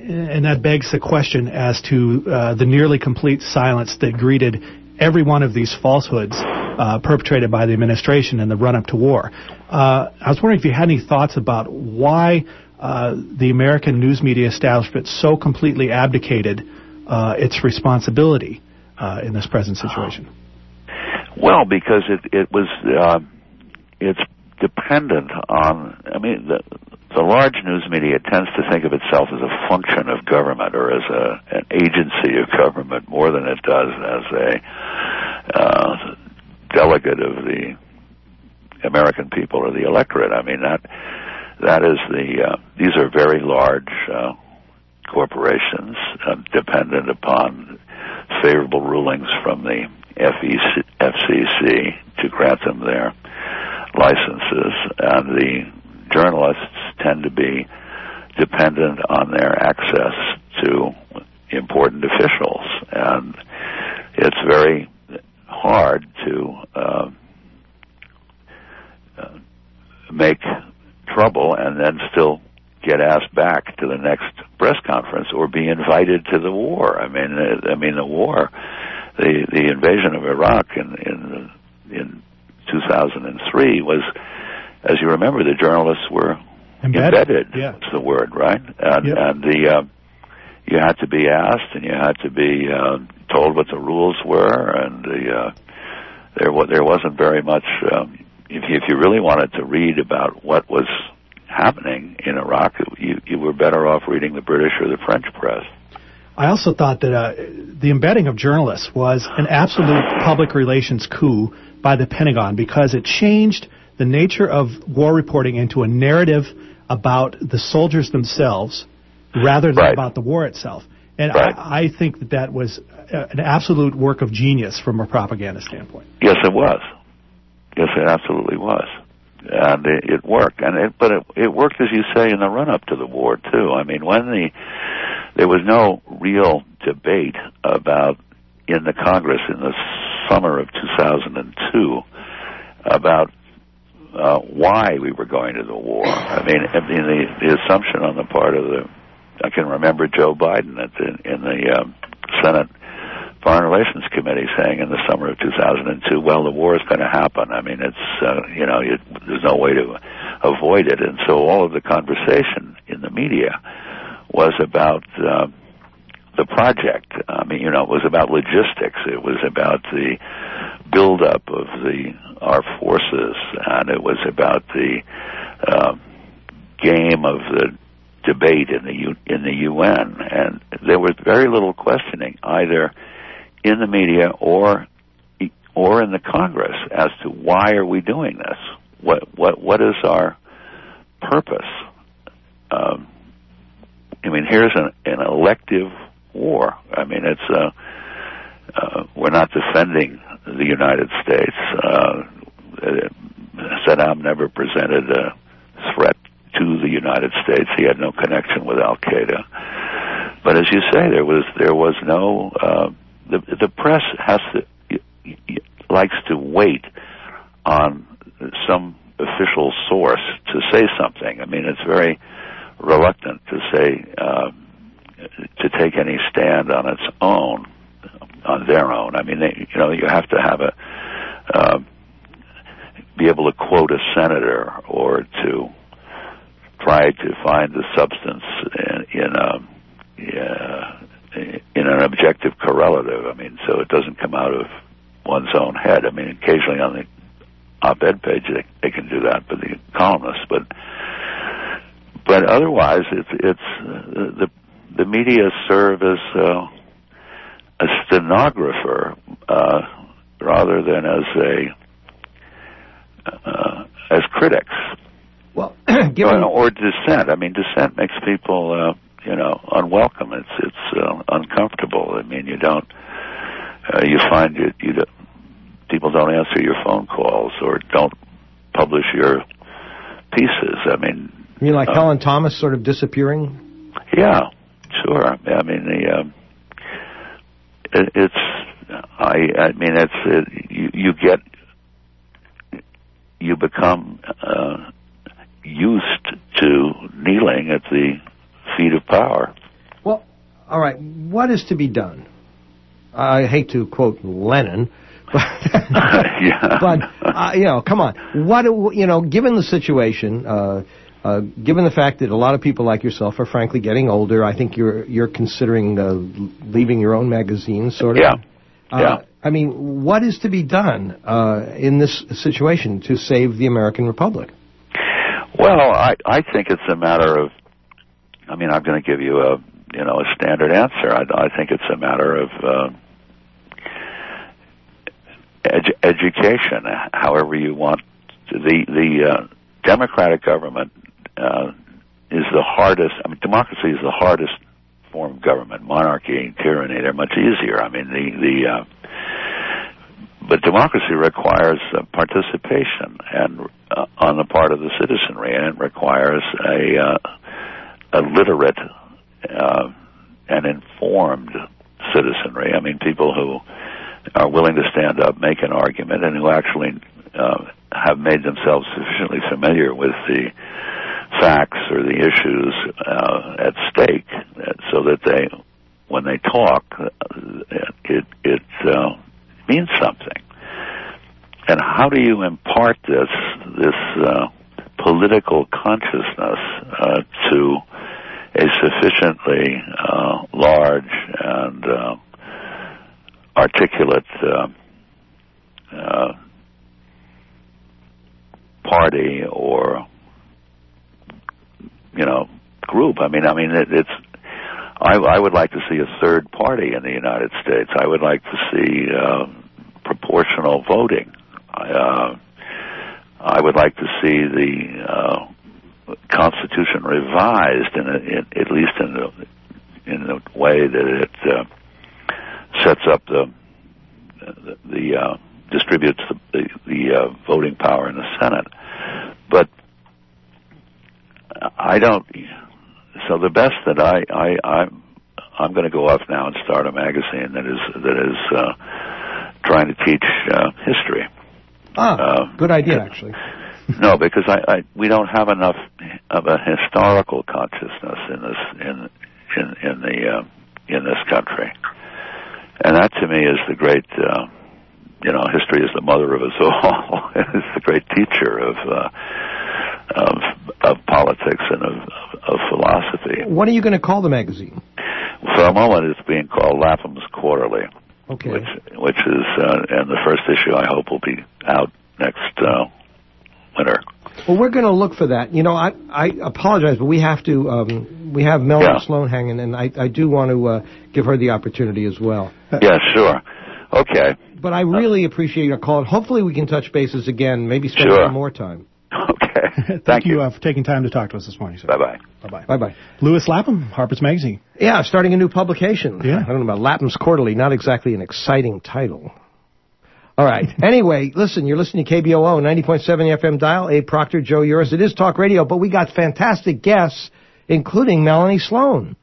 and that begs the question as to uh, the nearly complete silence that greeted every one of these falsehoods uh, perpetrated by the administration in the run-up to war. Uh, I was wondering if you had any thoughts about why uh, the American news media establishment so completely abdicated uh, its responsibility uh, in this present situation. Well, because it, it was, uh, it's dependent on, I mean, the, the large news media tends to think of itself as a function of government or as a, an agency of government more than it does as a uh, delegate of the American people or the electorate. I mean, that that is the, uh, these are very large uh, corporations uh, dependent upon favorable rulings from the F C C to grant them their licenses, and the journalists tend to be dependent on their access to important officials, and it's very hard to uh, uh, make trouble and then still get asked back to the next press conference or be invited to the war. I mean, uh, I mean the war, the the invasion of Iraq in in in two thousand three was, as you remember, the journalists were embedded. embedded yeah. That's the word, right? And, yep. and the uh, you had to be asked, and you had to be uh, told what the rules were, and the uh, there wa- there wasn't very much. Um, if you, if you really wanted to read about what was happening in Iraq, you you were better off reading the British or the French press. I also thought that uh, the embedding of journalists was an absolute public relations coup by the Pentagon, because it changed the nature of war reporting into a narrative about the soldiers themselves rather than right. about the war itself. And right. I, I think that that was an absolute work of genius from a propaganda standpoint. Yes, it was. Yes, it absolutely was. And it, it worked. And it, but it, it worked, as you say, in the run-up to the war, too. I mean, when the there was no real debate about, in the Congress in the summer of two thousand two, about uh, why we were going to the war. I mean, I mean the, the assumption on the part of the, I can remember Joe Biden at the, in the um, Senate Foreign Relations Committee saying in the summer of two thousand two, well, the war is going to happen. I mean, it's, uh, you know, it, there's no way to avoid it. And so all of the conversation in the media was about uh, the project. I mean, you know, it was about logistics. It was about the buildup of the our forces, and it was about the uh, game of the debate in the U, in the U N. And there was very little questioning, either in the media or or in the Congress, as to why are we doing this? What what what is our purpose? Um, I mean, here's an, an elective war. I mean, it's uh, uh, we're not defending the United States. Uh, Saddam never presented a threat to the United States. He had no connection with Al Qaeda. But as you say, there was there was no. Uh, the the press has to likes to wait on some official source to say something. I mean, it's very reluctant to say uh, to take any stand on its own, on their own. I mean, they, you know, you have to have a uh, be able to quote a senator or to try to find the substance in, in a uh, in an objective correlative. I mean, so it doesn't come out of one's own head. I mean, occasionally on the op-ed page they, they can do that, but the columnists, but. But otherwise, it's it's uh, the the media serve as uh, a stenographer uh, rather than as a uh, as critics. Well, given or, or dissent. I mean, dissent makes people uh, you know unwelcome. It's it's uh, uncomfortable. I mean, you don't uh, you find you you don't, people don't answer your phone calls or don't publish your pieces. I mean. You mean like uh, Helen Thomas sort of disappearing? Yeah, sure. I mean, the um, it, it's I I mean, it's it, you you get you become uh, used to kneeling at the feet of power. all right, what is to be done? I hate to quote Lenin, but, yeah. but uh, you know, come on. What do- you know, given the situation, uh, uh, given the fact that a lot of people like yourself are frankly getting older, I think you're you're considering uh, leaving your own magazine, sort of. Yeah. Uh, yeah. I mean, what is to be done uh, in this situation to save the American Republic? Well, I I think it's a matter of. I mean, I'm going to give you a you know a standard answer. I, I think it's a matter of. Uh, Edu- education, however you want. The the uh, democratic government uh, is the hardest. I mean, democracy is the hardest form of government. Monarchy, tyranny, they're much easier. I mean, the the. Uh, but democracy requires uh, participation and uh, on the part of the citizenry, and it requires a uh, a literate uh, and informed citizenry. I mean, people who are willing to stand up, make an argument, and who actually uh, have made themselves sufficiently familiar with the facts or the issues uh, at stake, so that they, when they talk, it it uh, means something. And how do you impart this this uh, political consciousness uh, to a sufficiently uh, large and uh, articulate uh, uh, party or you know group? I mean, I mean it, it's. I, I would like to see a third party in the United States. I would like to see uh, proportional voting. Uh, I would like to see the uh, Constitution revised, in, a, in at least in the in the way that it. Uh, sets up the the, the uh, distributes the the, the uh, voting power in the Senate, but I don't. So the best that I I I'm I'm going to go off now and start a magazine that is that is uh, trying to teach uh, history. Ah, uh, good idea, actually. No, because I, I we don't have enough of a historical consciousness in this in in in the uh, in this country. And that, to me, is the great, uh, you know, history is the mother of us all. It's the great teacher of, uh, of of politics and of, of philosophy. What are you going to call the magazine? For a moment, it's being called Lapham's Quarterly. Okay. Which, which is, uh, and the first issue, I hope, will be out next uh, winter. Well, we're going to look for that. You know, I, I apologize, but we have to, um, we have Melanie Yeah. Sloan hanging, and I, I do want to uh, give her the opportunity as well. Yeah, sure. Okay. But I really appreciate your call. Hopefully we can touch bases again, maybe spend Sure. some more time. Okay. Thank, Thank you you. uh, for taking time to talk to us this morning, sir. Bye-bye. Bye-bye. Bye-bye. Lewis Lapham, Harper's Magazine. Yeah, starting a new publication. Yeah. I don't know about Lapham's Quarterly, not exactly an exciting title. All right. Anyway, listen, you're listening to K B O O, ninety point seven F M dial, Abe Proctor, Joe Uris. It is talk radio, but we got fantastic guests, including Melanie Sloan.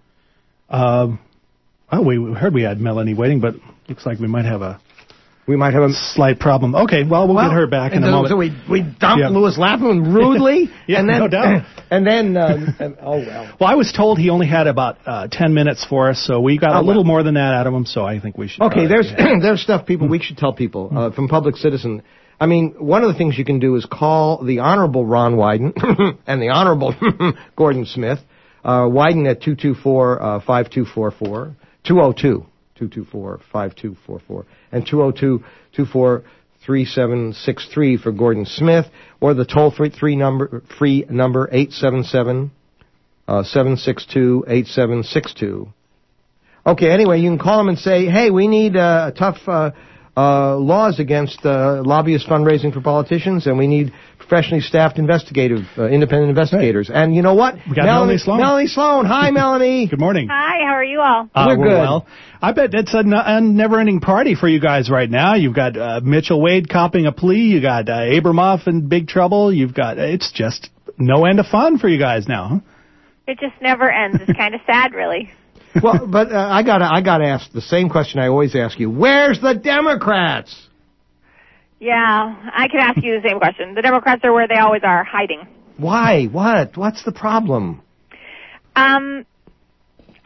Um, oh, we heard we had Melanie waiting, but looks like we might have a We might have a... slight problem. Okay, well, we'll Well, get her back in and a so, moment. So we, we dumped Yeah. Lewis Lapham rudely, Yeah, and then, no doubt. And then, um, and, oh, well. Well, I was told he only had about uh, ten minutes for us, so we got Oh, a little well. more than that out of him, so I think we should... Okay, try. there's Yeah. there's stuff people we should tell people uh, from Public Citizen. I mean, one of the things you can do is call the Honorable Ron Wyden and the Honorable Gordon Smith. Uh, Wyden at two two four, five two four four, two oh two, two two four, five two four four, and two oh two, two four three seven six three for Gordon Smith, or the toll-free free number, free number eight seven seven, seven six two, eight seven six two. Okay, anyway, you can call them and say, hey, we need uh, tough uh, uh, laws against uh, lobbyist fundraising for politicians, and we need professionally staffed investigative, uh, independent investigators. Right. And you know what? We got Melanie Sloan. Melanie Sloan. Hi, Melanie. Good morning. Hi, how are you all? Uh, We're we're good. Well. I bet it's a, n- a never-ending party for you guys right now. You've got uh, Mitchell Wade copping a plea. You got uh, Abramoff in big trouble. You've got it's just no end of fun for you guys now. Huh? It just never ends. It's kind of sad, really. Well, but uh, I got I got to ask the same question I always ask you. Where's the Democrats? Yeah, I could ask you the same question. The Democrats are where they always are, hiding. Why? What? What's the problem? Um,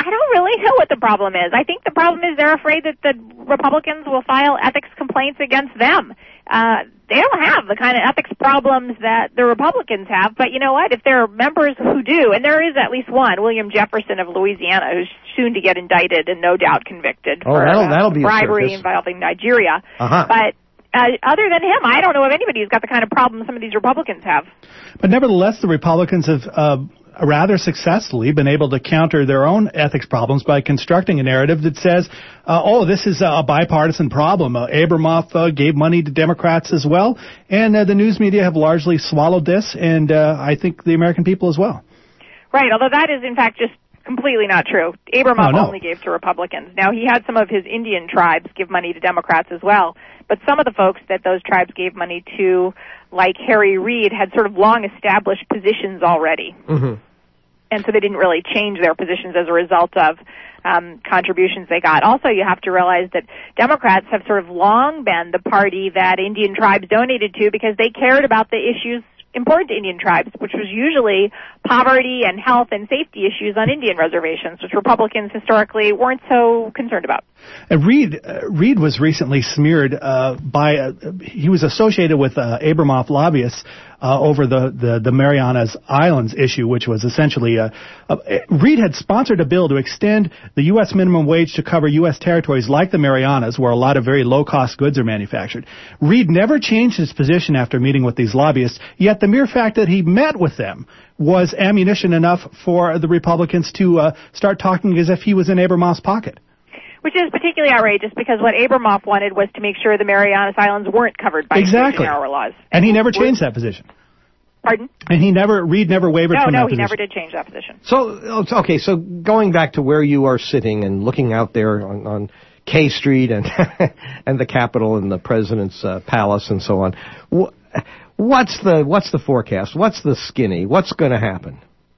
I don't really know what the problem is. I think the problem is they're afraid that the Republicans will file ethics complaints against them. Uh, they don't have the kind of ethics problems that the Republicans have, but you know what? If there are members who do, and there is at least one, William Jefferson of Louisiana, who's soon to get indicted and no doubt convicted oh, for that'll, uh, that'll be bribery involving Nigeria. Uh-huh. But uh, other than him, I don't know of anybody who's got the kind of problem some of these Republicans have. But nevertheless, the Republicans have uh, rather successfully been able to counter their own ethics problems by constructing a narrative that says, uh, oh, this is a bipartisan problem. Uh, Abramoff uh, gave money to Democrats as well, and uh, the news media have largely swallowed this, and uh, I think the American people as well. Right, although that is in fact just completely not true. Abramoff oh, no. only gave to Republicans. Now, he had some of his Indian tribes give money to Democrats as well, but some of the folks that those tribes gave money to, like Harry Reid, had sort of long established positions already. Mm-hmm. And so they didn't really change their positions as a result of um, contributions they got. Also, you have to realize that Democrats have sort of long been the party that Indian tribes donated to because they cared about the issues important to Indian tribes, which was usually poverty and health and safety issues on Indian reservations, which Republicans historically weren't so concerned about. Uh, Reid uh, Reid was recently smeared uh, by uh, he was associated with uh, Abramoff lobbyists uh, over the, the the Marianas Islands issue, which was essentially uh, uh, Reid had sponsored a bill to extend the U S minimum wage to cover U S territories like the Marianas, where a lot of very low cost goods are manufactured. Reid never changed his position after meeting with these lobbyists, yet the mere fact that he met with them was ammunition enough for the Republicans to uh, start talking as if he was in Abramoff's pocket. Which is particularly outrageous because what Abramoff wanted was to make sure the Marianas Islands weren't covered by exactly. Exclusionary laws. And he never changed that position. Pardon? And he never, Reid never wavered no, from no, that position. No, no, he never did change that position. So, okay, so going back to where you are sitting and looking out there on, on K Street and and the Capitol and the President's uh, palace and so on, wh- what's the what's the forecast? What's the skinny? What's going to happen?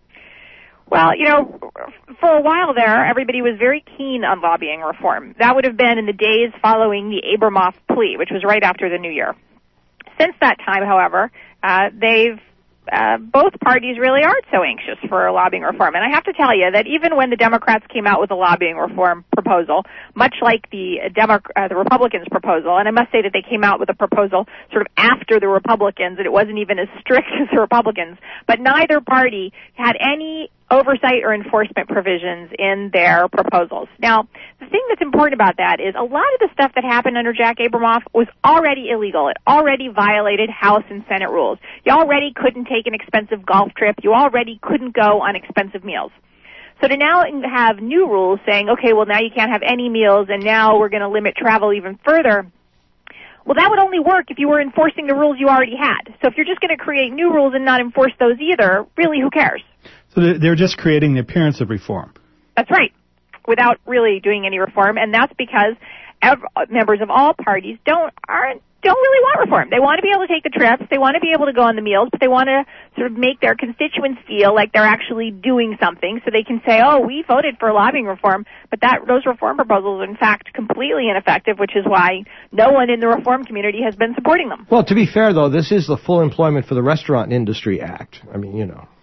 Well, you know, for a while there, everybody was very keen on lobbying reform. That would have been in the days following the Abramoff plea, which was right after the New Year. Since that time, however, uh, they've Uh, both parties really aren't so anxious for lobbying reform. And I have to tell you that even when the Democrats came out with a lobbying reform proposal, much like the Demo- uh, the Republicans' proposal, and I must say that they came out with a proposal sort of after the Republicans, and it wasn't even as strict as the Republicans, but neither party had any oversight or enforcement provisions in their proposals. Now, the thing that's important about that is a lot of the stuff that happened under Jack Abramoff was already illegal. It already violated House and Senate rules. You already couldn't take an expensive golf trip. You already couldn't go on expensive meals. So to now have new rules saying, okay, well, now you can't have any meals, and now we're going to limit travel even further, well, that would only work if you were enforcing the rules you already had. So if you're just going to create new rules and not enforce those either, really, who cares? So they're just creating the appearance of reform. That's right, without really doing any reform, and that's because ev- members of all parties don't aren't don't really want reform. They want to be able to take the trips, they want to be able to go on the meals, but they want to sort of make their constituents feel like they're actually doing something, so they can say, "Oh, we voted for lobbying reform," but that those reform proposals are in fact completely ineffective, which is why no one in the reform community has been supporting them. Well, to be fair, though, this is the Full Employment for the Restaurant Industry Act. I mean, you know.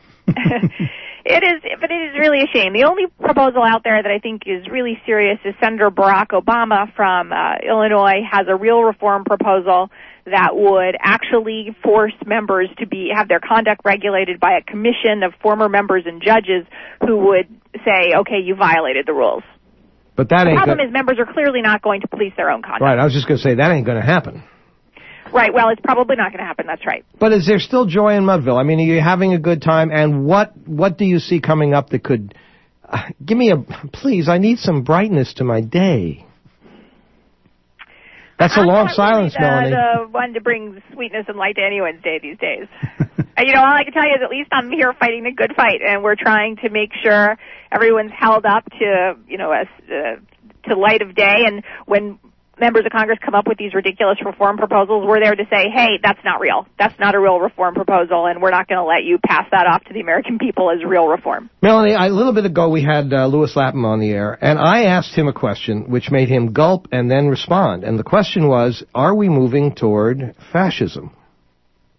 It is, but it is really a shame. The only proposal out there that I think is really serious is Senator Barack Obama from uh, Illinois has a real reform proposal that would actually force members to be have their conduct regulated by a commission of former members and judges who would say, okay, you violated the rules. But that the ain't problem go- is members are clearly not going to police their own conduct. Right, I was just going to say, that ain't going to happen. Right, well, it's probably not going to happen, that's right. But is there still joy in Mudville? I mean, are you having a good time? And what what do you see coming up that could... Uh, give me a... Please, I need some brightness to my day. That's a I'm long not silence, really the, Melanie. the one to bring sweetness and light to anyone's day these days. And, you know, all I can tell you is at least I'm here fighting the good fight, and we're trying to make sure everyone's held up to, you know, a, uh, to light of day. And when members of Congress come up with these ridiculous reform proposals, we're there to say, hey, that's not real. That's not a real reform proposal, and we're not going to let you pass that off to the American people as real reform. Melanie, a little bit ago we had uh, Louis Lapham on the air, and I asked him a question which made him gulp and then respond. And the question was, are we moving toward fascism?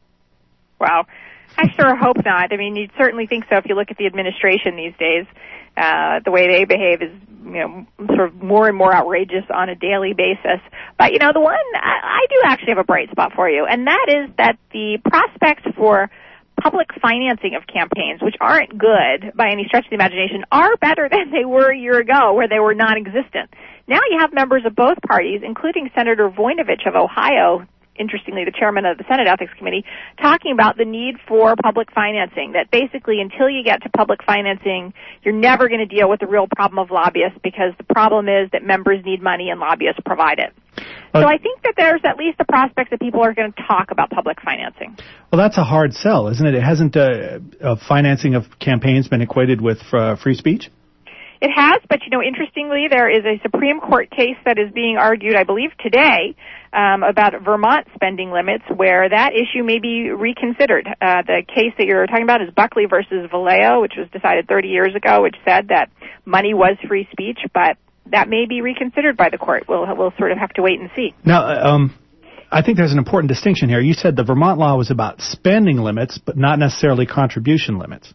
Wow. I sure hope not. I mean, you'd certainly think so if you look at the administration these days. Uh, the way they behave is, you know, sort of more and more outrageous on a daily basis. But, you know, the one, I, I do actually have a bright spot for you, and that is that the prospects for public financing of campaigns, which aren't good by any stretch of the imagination, are better than they were a year ago, where they were non-existent. Now you have members of both parties, including Senator Voinovich of Ohio, interestingly, the chairman of the Senate Ethics Committee, talking about the need for public financing, that basically until you get to public financing, you're never going to deal with the real problem of lobbyists, because the problem is that members need money and lobbyists provide it. Uh, so I think that there's at least the prospect that people are going to talk about public financing. Well, that's a hard sell, isn't it? It hasn't uh, uh, financing of campaigns been equated with uh, free speech? It has, but, you know, interestingly, there is a Supreme Court case that is being argued, I believe, today um, about Vermont spending limits, where that issue may be reconsidered. Uh, the case that you're talking about is Buckley versus Vallejo, which was decided thirty years ago, which said that money was free speech, but that may be reconsidered by the court. We'll, we'll sort of have to wait and see. Now, um, I think there's an important distinction here. You said the Vermont law was about spending limits, but not necessarily contribution limits.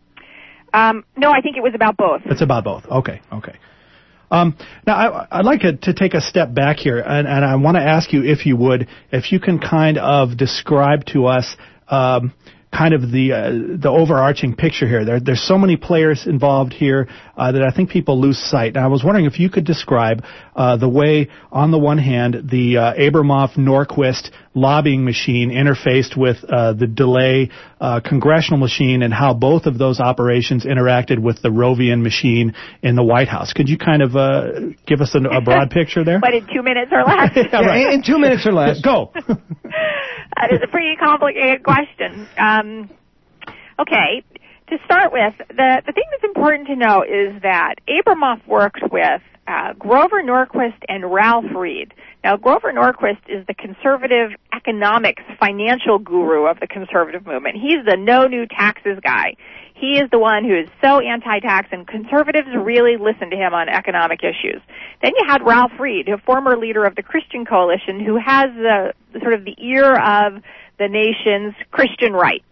Um, no, I think it was about both. It's about both. Okay, okay. Um, now, I, I'd like to, to take a step back here, and, and I want to ask you, if you would, if you can kind of describe to us um, kind of the uh, the overarching picture here. There, there's so many players involved here uh, that I think people lose sight. And I was wondering if you could describe uh, the way, on the one hand, the uh, Abramoff-Norquist lobbying machine interfaced with uh, the DeLay uh, congressional machine, and how both of those operations interacted with the Rovian machine in the White House. Could you kind of uh, give us a, a broad picture there? But in two minutes or less? Yeah, right. In two minutes or less. Go. That is a pretty complicated question. Um, okay, to start with, the, the thing that's important to know is that Abramoff worked with uh, Grover Norquist and Ralph Reed. Now, Grover Norquist is the conservative economics financial guru of the conservative movement. He's the no new taxes guy. He is the one who is so anti-tax, and conservatives really listen to him on economic issues. Then you had Ralph Reed, a former leader of the Christian Coalition, who has the sort of the ear of the nation's Christian right.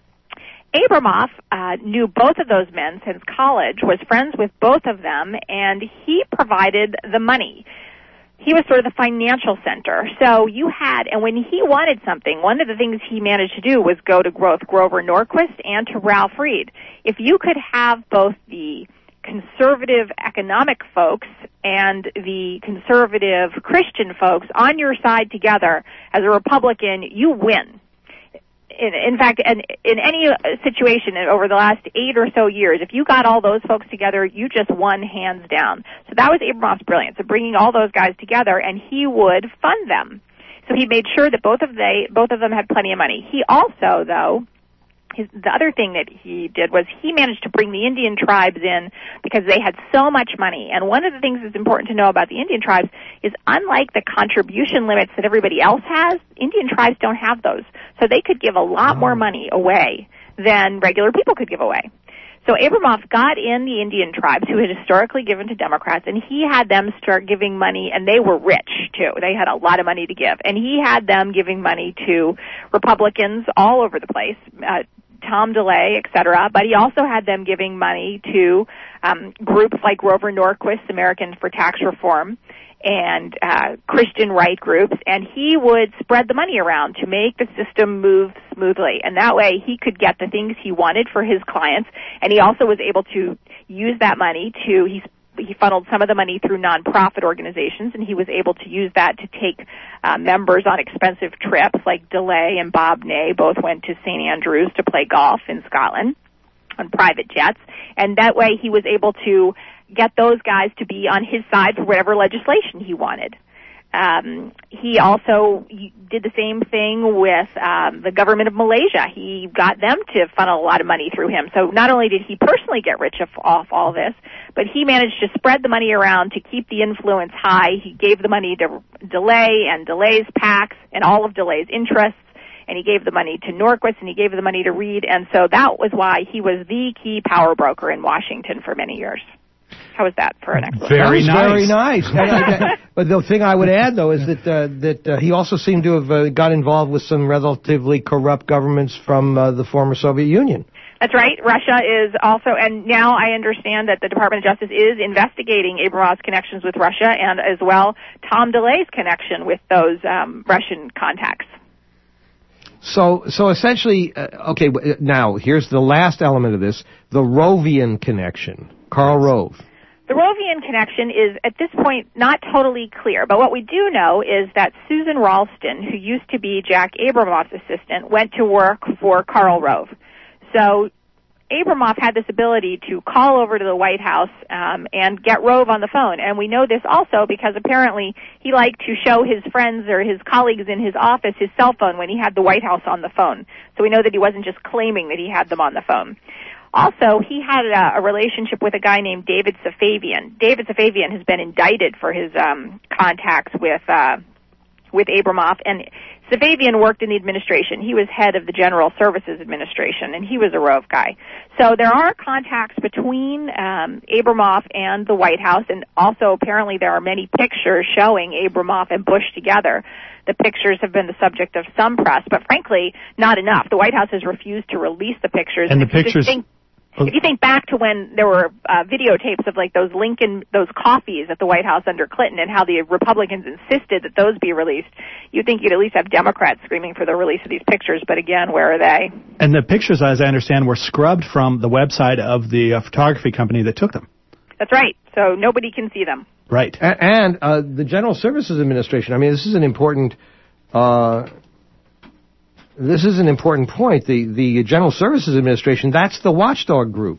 Abramoff uh, knew both of those men since college, was friends with both of them, and he provided the money. He was sort of the financial center. So you had, and when he wanted something, one of the things he managed to do was go to both Grover Norquist and to Ralph Reed. If you could have both the conservative economic folks and the conservative Christian folks on your side together as a Republican, you win. In, in fact, in, in any situation over the last eight or so years, if you got all those folks together, you just won hands down. So that was Abramoff's brilliance, of bringing all those guys together, and he would fund them. So he made sure that both of they both of them had plenty of money. He also, though, his, the other thing that he did was he managed to bring the Indian tribes in because they had so much money. And one of the things that's important to know about the Indian tribes is, unlike the contribution limits that everybody else has, Indian tribes don't have those. So they could give a lot more money away than regular people could give away. So Abramoff got in the Indian tribes, who had historically given to Democrats, and he had them start giving money, and they were rich, too. They had a lot of money to give. And he had them giving money to Republicans all over the place, uh, Tom DeLay, et cetera, but he also had them giving money to um, groups like Grover Norquist, Americans for Tax Reform, and uh, Christian right groups, and he would spread the money around to make the system move smoothly. And that way he could get the things he wanted for his clients, and he also was able to use that money to, he, he funneled some of the money through nonprofit organizations, and he was able to use that to take uh, members on expensive trips, like DeLay and Bob Ney both went to Saint Andrews to play golf in Scotland on private jets, and that way he was able to get those guys to be on his side for whatever legislation he wanted. Um, he also did the same thing with um, the government of Malaysia. He got them to funnel a lot of money through him. So not only did he personally get rich off all this, but he managed to spread the money around to keep the influence high. He gave the money to DeLay and DeLay's PACs and all of DeLay's interests, and he gave the money to Norquist, and he gave the money to Reed, and so that was why he was the key power broker in Washington for many years. How was that for an explanation? Very nice. Very nice. But the thing I would add, though, is that uh, that uh, he also seemed to have uh, got involved with some relatively corrupt governments from uh, the former Soviet Union. That's right. Russia is also, and now I understand that the Department of Justice is investigating Abramov's connections with Russia and as well Tom DeLay's connection with those um, Russian contacts. So, so essentially, uh, okay, now here's the last element of this, the Rovian connection. Karl Rove. The Rovian connection is, at this point, not totally clear, but what we do know is that Susan Ralston, who used to be Jack Abramov's assistant, went to work for Karl Rove. So Abramoff had this ability to call over to the White House um, and get Rove on the phone. And we know this also because apparently he liked to show his friends or his colleagues in his office his cell phone when he had the White House on the phone. So we know that he wasn't just claiming that he had them on the phone. Also, he had a, a relationship with a guy named David Safavian. David Safavian has been indicted for his um, contacts with uh, with Abramoff, and Safavian worked in the administration. He was head of the General Services Administration, and he was a Rove guy. So there are contacts between um, Abramoff and the White House, and also apparently there are many pictures showing Abramoff and Bush together. The pictures have been the subject of some press, but frankly, not enough. The White House has refused to release the pictures. And, and the pictures... If you think back to when there were uh, videotapes of like those Lincoln, those coffees at the White House under Clinton and how the Republicans insisted that those be released, you'd think you'd at least have Democrats screaming for the release of these pictures, but again, where are they? And the pictures, as I understand, were scrubbed from the website of the uh, photography company that took them. That's right. So nobody can see them. Right. A- and uh, the General Services Administration, I mean, this is an important... Uh, This is an important point. The the General Services Administration, that's the watchdog group.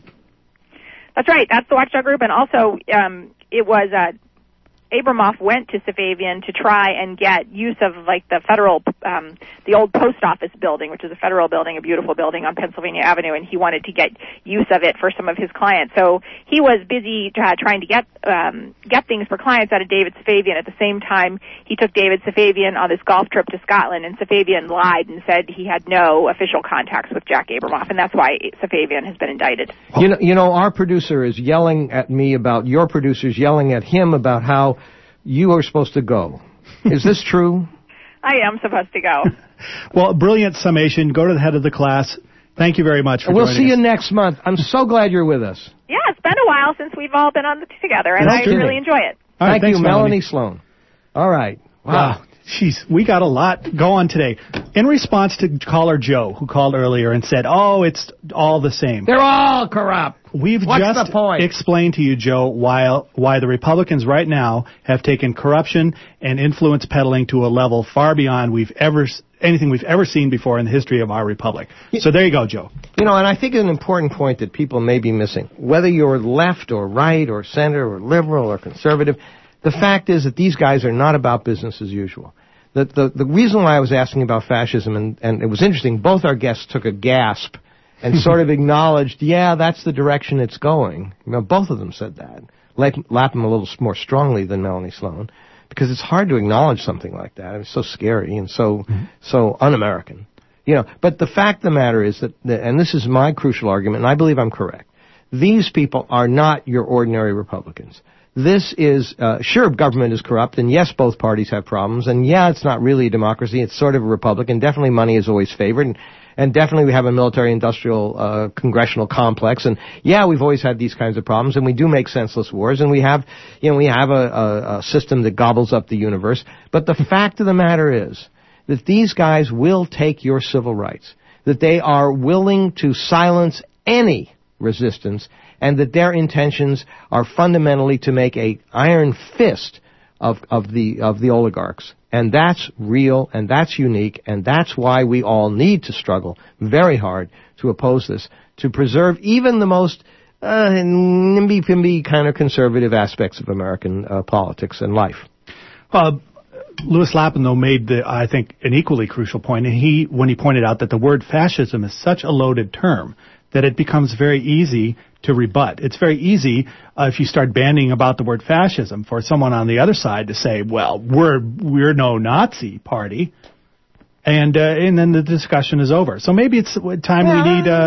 That's right. That's the watchdog group. And also, um, it was uh, Abramoff went to Safavian to try and get use of like the federal, um, the old post office building, which is a federal building, a beautiful building on Pennsylvania Avenue, and he wanted to get use of it for some of his clients. So he was busy uh, trying to get um, get things for clients out of David Safavian. At the same time, he took David Safavian on this golf trip to Scotland, and Safavian lied and said he had no official contacts with Jack Abramoff, and that's why Safavian has been indicted. You know, you know, our producer is yelling at me about your producers yelling at him about how you are supposed to go. Is this true? I am supposed to go. Well, brilliant summation. Go to the head of the class. Thank you very much for We'll joining see us. you next month. I'm so glad you're with us. Yeah, it's been a while since we've all been on the, together, and No I kidding. really enjoy it. All right, Thank thanks, you, Melanie Sloan. All right. Wow. Wow. Jeez, we got a lot go on today. In response to caller Joe, who called earlier and said, oh, it's all the same. They're all corrupt. We've What's just the point? explained to you, Joe, why, why the Republicans right now have taken corruption and influence peddling to a level far beyond we've ever anything we've ever seen before in the history of our republic. So there you go, Joe. You know, and I think an important point that people may be missing, whether you're left or right or center or liberal or conservative, the fact is that these guys are not about business as usual. The, the, the reason why I was asking about fascism, and, and it was interesting, both our guests took a gasp and sort of acknowledged, yeah, that's the direction it's going. You know, both of them said that. Lapham a little more strongly than Melanie Sloan, because it's hard to acknowledge something like that. It's so scary and so mm-hmm. so un-American. You know, but the fact of the matter is that, and this is my crucial argument, and I believe I'm correct, these people are not your ordinary Republicans. This is, uh, sure, government is corrupt, and yes, both parties have problems, and yeah, it's not really a democracy, it's sort of a republic, and definitely money is always favored, and, and definitely we have a military-industrial, uh, congressional complex, and yeah, we've always had these kinds of problems, and we do make senseless wars, and we have, you know, we have a, a, a system that gobbles up the universe, but the fact of the matter is that these guys will take your civil rights, that they are willing to silence any resistance, and that their intentions are fundamentally to make a iron fist of, of the of the oligarchs. And that's real, and that's unique, and that's why we all need to struggle very hard to oppose this, to preserve even the most uh, nimby-pimby kind of conservative aspects of American uh, politics and life. Uh, Louis Lapham, though, made, the, I think, an equally crucial point, and he when he pointed out that the word fascism is such a loaded term that it becomes very easy to rebut. It's very easy uh, if you start bandying about the word fascism for someone on the other side to say, well, we're we're no Nazi party, and uh, and then the discussion is over. So maybe it's time we need uh,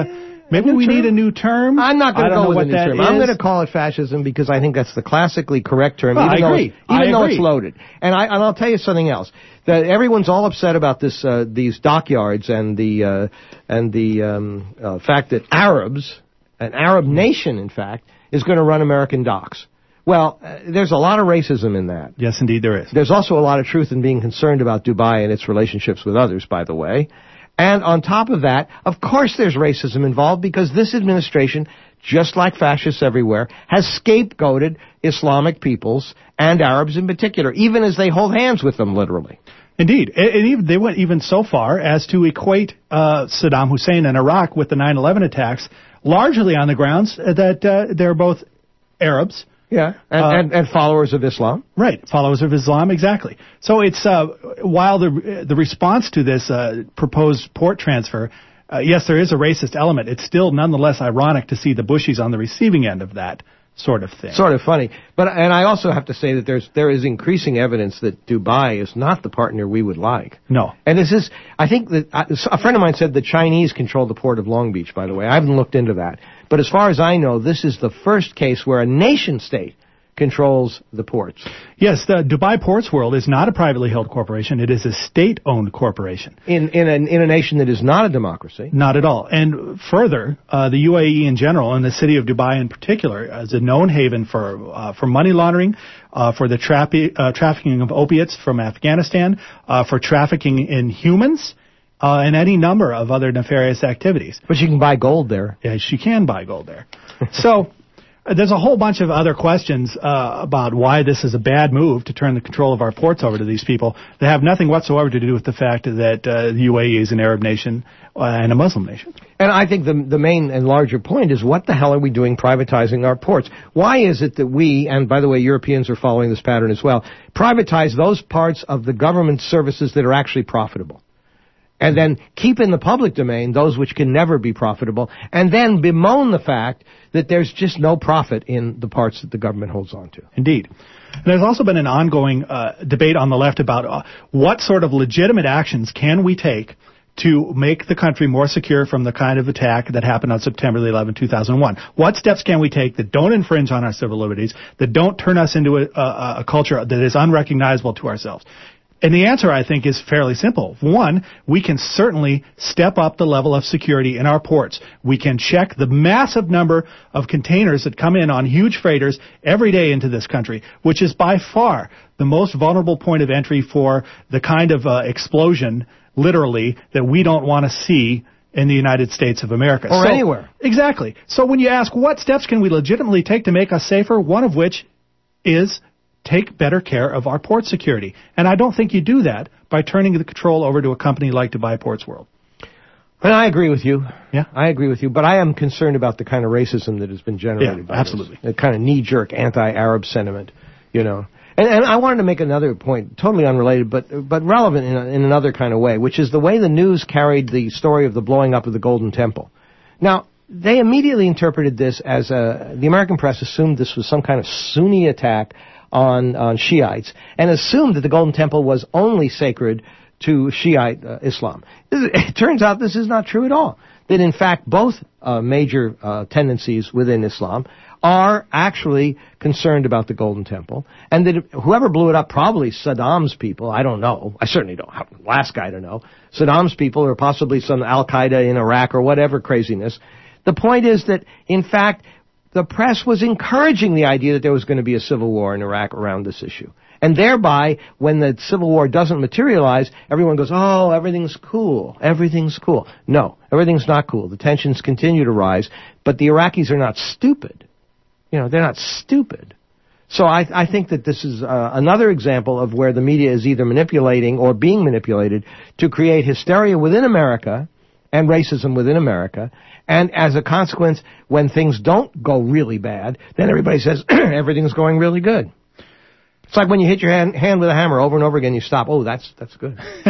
Maybe we term? need a new term. I'm not going to go with a new term. I'm going to is. call it fascism because I think that's the classically correct term, Well, even, I though, agree. It's, even I though agree. it's loaded. And, I, and I'll tell you something else. That everyone's all upset about this, uh, these dockyards and the uh, and the um, uh, fact that Arabs, an Arab nation, in fact, is going to run American docks. Well, uh, there's a lot of racism in that. Yes, indeed, there is. There's also a lot of truth in being concerned about Dubai and its relationships with others, by the way. And on top of that, of course there's racism involved because this administration, just like fascists everywhere, has scapegoated Islamic peoples and Arabs in particular, even as they hold hands with them, literally. Indeed. And and even, they went even so far as to equate uh, Saddam Hussein and Iraq with the nine eleven attacks, largely on the grounds that uh, they're both Arabs. Yeah, and, Uh, and, and followers of Islam. Right, followers of Islam, exactly. So it's, uh, while the the response to this uh, proposed port transfer, uh, yes, there is a racist element, it's still nonetheless ironic to see the Bushies on the receiving end of that sort of thing. Sort of funny. But, and I also have to say that there's, there is increasing evidence that Dubai is not the partner we would like. No. And this is, I think that, uh, a friend of mine said the Chinese control the port of Long Beach, by the way. I haven't looked into that. But as far as I know, this is the first case where a nation state controls the ports. Yes, the Dubai Ports World is not a privately held corporation. It is a state-owned corporation. In in a, in a nation that is not a democracy. Not at all. And further, uh, the U A E in general, and the city of Dubai in particular, is a known haven for uh, for money laundering, uh, for the tra- uh, trafficking of opiates from Afghanistan, uh, for trafficking in humans, uh, and any number of other nefarious activities. But you can buy gold there. Yes, you can buy gold there. So there's a whole bunch of other questions uh, about why this is a bad move to turn the control of our ports over to these people that have nothing whatsoever to do with the fact that uh, the U A E is an Arab nation uh, and a Muslim nation. And I think the the main and larger point is, what the hell are we doing privatizing our ports? Why is it that we, and by the way, Europeans are following this pattern as well, privatize those parts of the government services that are actually profitable? And then keep in the public domain those which can never be profitable, and then bemoan the fact that there's just no profit in the parts that the government holds on to. Indeed. And there's also been an ongoing uh, debate on the left about uh, what sort of legitimate actions can we take to make the country more secure from the kind of attack that happened on September the eleventh, two thousand one. What steps can we take that don't infringe on our civil liberties, that don't turn us into a, a, a culture that is unrecognizable to ourselves? And the answer, I think, is fairly simple. One, we can certainly step up the level of security in our ports. We can check the massive number of containers that come in on huge freighters every day into this country, which is by far the most vulnerable point of entry for the kind of uh, explosion, literally, that we don't want to see in the United States of America. Or so, anywhere. Exactly. So when you ask what steps can we legitimately take to make us safer, one of which is take better care of our port security. And I don't think you do that by turning the control over to a company like Dubai Ports World. And I agree with you. Yeah. I agree with you. But I am concerned about the kind of racism that has been generated Yeah, by absolutely. this. A kind of knee-jerk anti-Arab sentiment, you know. And, and I wanted to make another point, totally unrelated, but but relevant in, a, in another kind of way, which is the way the news carried the story of the blowing up of the Golden Temple. Now, they immediately interpreted this as a, the American press assumed this was some kind of Sunni attack on, on Shiites, and assumed that the Golden Temple was only sacred to Shiite uh, Islam. It turns out this is not true at all. That in fact both uh, major uh, tendencies within Islam are actually concerned about the Golden Temple, and that whoever blew it up, probably Saddam's people, I don't know, I certainly don't, last guy to know, Saddam's people, or possibly some Al-Qaeda in Iraq or whatever craziness. The point is that, in fact, the press was encouraging the idea that there was going to be a civil war in Iraq around this issue. And thereby, when the civil war doesn't materialize, everyone goes, oh, everything's cool. Everything's cool. No, everything's not cool. The tensions continue to rise, but the Iraqis are not stupid. You know, they're not stupid. So I, I think that this is uh, another example of where the media is either manipulating or being manipulated to create hysteria within America and racism within America. And as a consequence, when things don't go really bad, then everybody says everything's going really good. It's like when you hit your hand, hand with a hammer over and over again, you stop. Oh, that's that's good.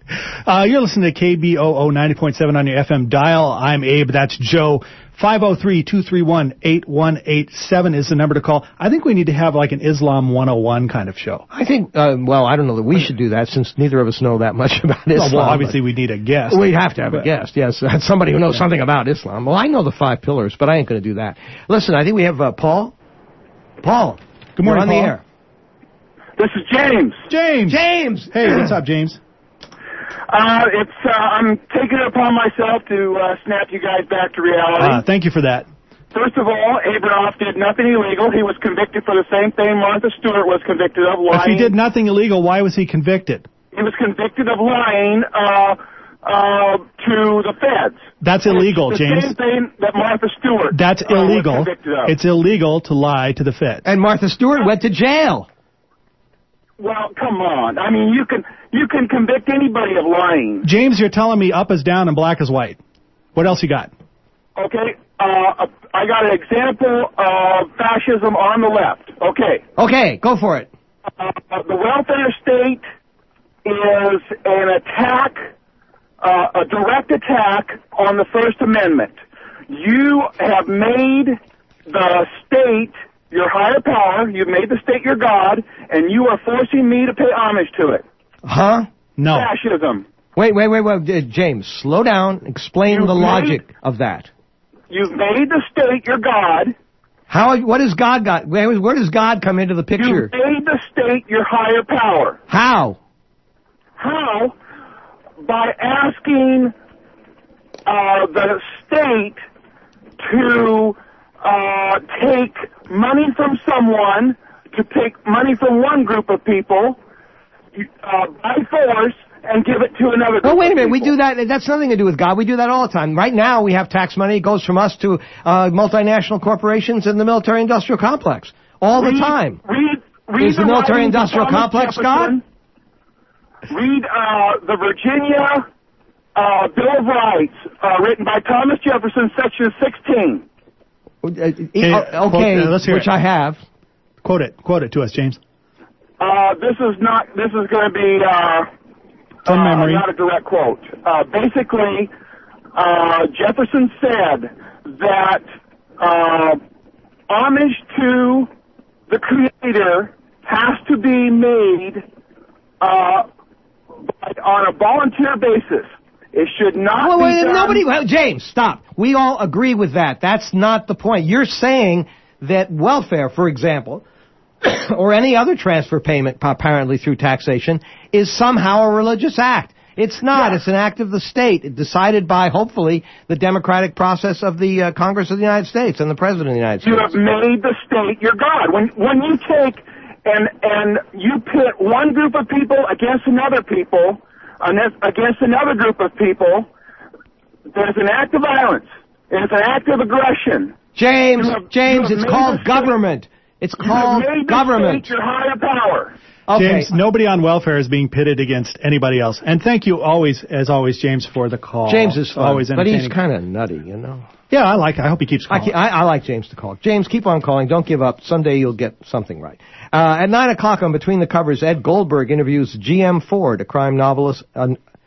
Uh, you're listening to K B O O ninety point seven on your F M dial. I'm Abe. That's Joe. five oh three, two three one, eight one eight seven is the number to call. I think we need to have like an Islam one oh one kind of show. I think, uh, well, I don't know that we should do that since neither of us know that much about Islam. Well, obviously we need a guest. We have to have a guest, yes. Somebody who knows something about Islam. Well, I know the five pillars, but I ain't going to do that. Listen, I think we have uh, Paul. Paul. Good morning, You're on Paul. the air. This is James. James. James. Hey, what's up, James? Uh, it's uh, I'm taking it upon myself to uh, snap you guys back to reality. Uh, thank you for that. First of all, Abramoff did nothing illegal. He was convicted for the same thing Martha Stewart was convicted of, lying. If he did nothing illegal, why was he convicted? He was convicted of lying uh, uh, to the feds. That's illegal, it's the James. same thing that Martha Stewart That's uh, illegal. was convicted of. It's illegal to lie to the feds. And Martha Stewart went to jail. Well, come on. I mean, you can you can convict anybody of lying. James, you're telling me up is down and black is white. What else you got? Okay, uh, I got an example of fascism on the left. Okay. Okay, go for it. Uh, the welfare state is an attack, uh, a direct attack on the First Amendment. You have made the state your higher power, you've made the state your God, and you are forcing me to pay homage to it. Huh? No. Fascism. Wait, wait, wait, wait. Uh, James, slow down. Explain You've the made- logic of that. You've made the state your God. How? What has God got? Where, where does God come into the picture? You've made the state your higher power. How? How? By asking uh, the state to uh, take money from someone, to take money from one group of people uh, by force and give it to another group Oh, wait a minute. of We people. do that. That's nothing to do with God. We do that all the time. Right now, we have tax money. It goes from us to uh, multinational corporations and the military-industrial complex all the Read- time. Read, read Is the military-industrial writings of complex God? Thomas Jefferson. Read uh, the Virginia uh, Bill of Rights, uh, written by Thomas Jefferson, Section sixteen. Uh, Hey, uh, quote- okay, uh, let's hear which it. I have. Quote it. Quote it to us, James. Uh, this is not. This is going to be uh, From uh, memory. not a direct quote. Uh, basically, uh, Jefferson said that uh, homage to the Creator has to be made uh, but on a volunteer basis. It should not Well, be wait, done. nobody. Well, James, stop. We all agree with that. That's not the point. You're saying that welfare, for example, or any other transfer payment, apparently through taxation, is somehow a religious act. It's not. Yeah. It's an act of the state, decided by, hopefully, the democratic process of the uh, Congress of the United States and the President of the United You States. have made the state your God. When when you take and and you pit one group of people against another people, against another group of people, there's an act of violence. It's an act of aggression. James, You have- James, you have it's made called the state- government. It's You have called made the government. state your higher power. Okay. James, nobody on welfare is being pitted against anybody else. And thank you always, as always, James, for the call. James is fun, always but he's entertaining. kind of nutty, you know. Yeah, I like it. I hope he keeps I, calling. I, I like James to call. James, keep on calling. Don't give up. Someday you'll get something right. Uh, at nine o'clock on Between the Covers, Ed Goldberg interviews G M Ford, a crime novelist. Uh,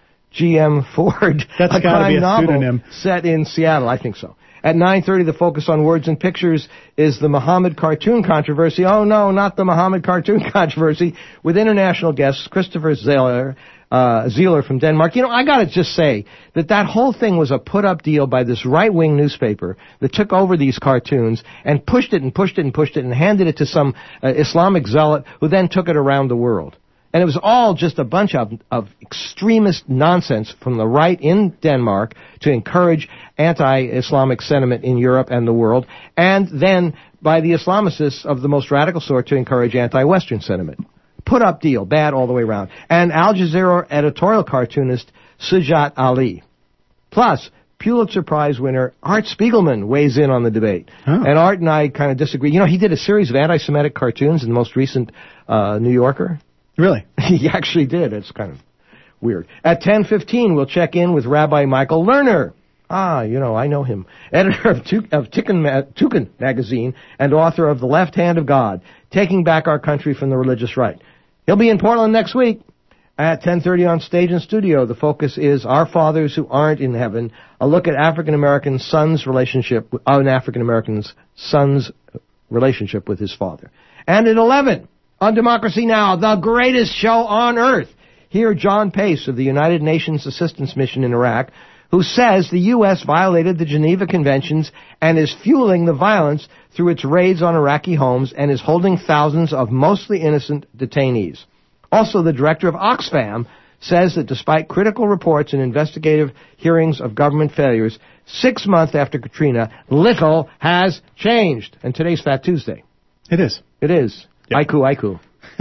G M Ford, That's a gotta crime be a novel pseudonym. set in Seattle. I think so. At nine thirty, the focus on words and pictures is the Muhammad cartoon controversy. Oh, no, not the Muhammad cartoon controversy. With international guests, Christopher Zeller, uh, Zeeler from Denmark. You know, I gotta just say that that whole thing was a put-up deal by this right-wing newspaper that took over these cartoons and pushed it and pushed it and pushed it and handed it to some uh, Islamic zealot who then took it around the world. And it was all just a bunch of, of extremist nonsense from the right in Denmark to encourage anti-Islamic sentiment in Europe and the world, and then by the Islamicists of the most radical sort to encourage anti-Western sentiment. Put up deal, bad all the way around. And Al Jazeera editorial cartoonist Sujat Ali. Plus, Pulitzer Prize winner Art Spiegelman weighs in on the debate. Oh. And Art and I kind of disagree. You know, he did a series of anti-Semitic cartoons in the most recent uh, New Yorker. Really? He actually did. It's kind of weird. At ten fifteen, we'll check in with Rabbi Michael Lerner. Ah, you know, I know him. Editor of, Tuk- of Tikkun, Ma- Tukin magazine and author of The Left Hand of God, Taking Back Our Country from the Religious Right. He'll be in Portland next week. At ten thirty on Stage and Studio, the focus is Our Fathers Who Aren't in Heaven, a look at African-American son's relationship, uh, an African-American's son's relationship with his father. And at eleven, on Democracy Now!, the greatest show on earth, hear John Pace of the United Nations Assistance Mission in Iraq, who says the U S violated the Geneva Conventions and is fueling the violence through its raids on Iraqi homes and is holding thousands of mostly innocent detainees. Also, the director of Oxfam says that despite critical reports and investigative hearings of government failures, six months after Katrina, little has changed. And today's Fat Tuesday. It is. It is. Yep. Aiku, aiku.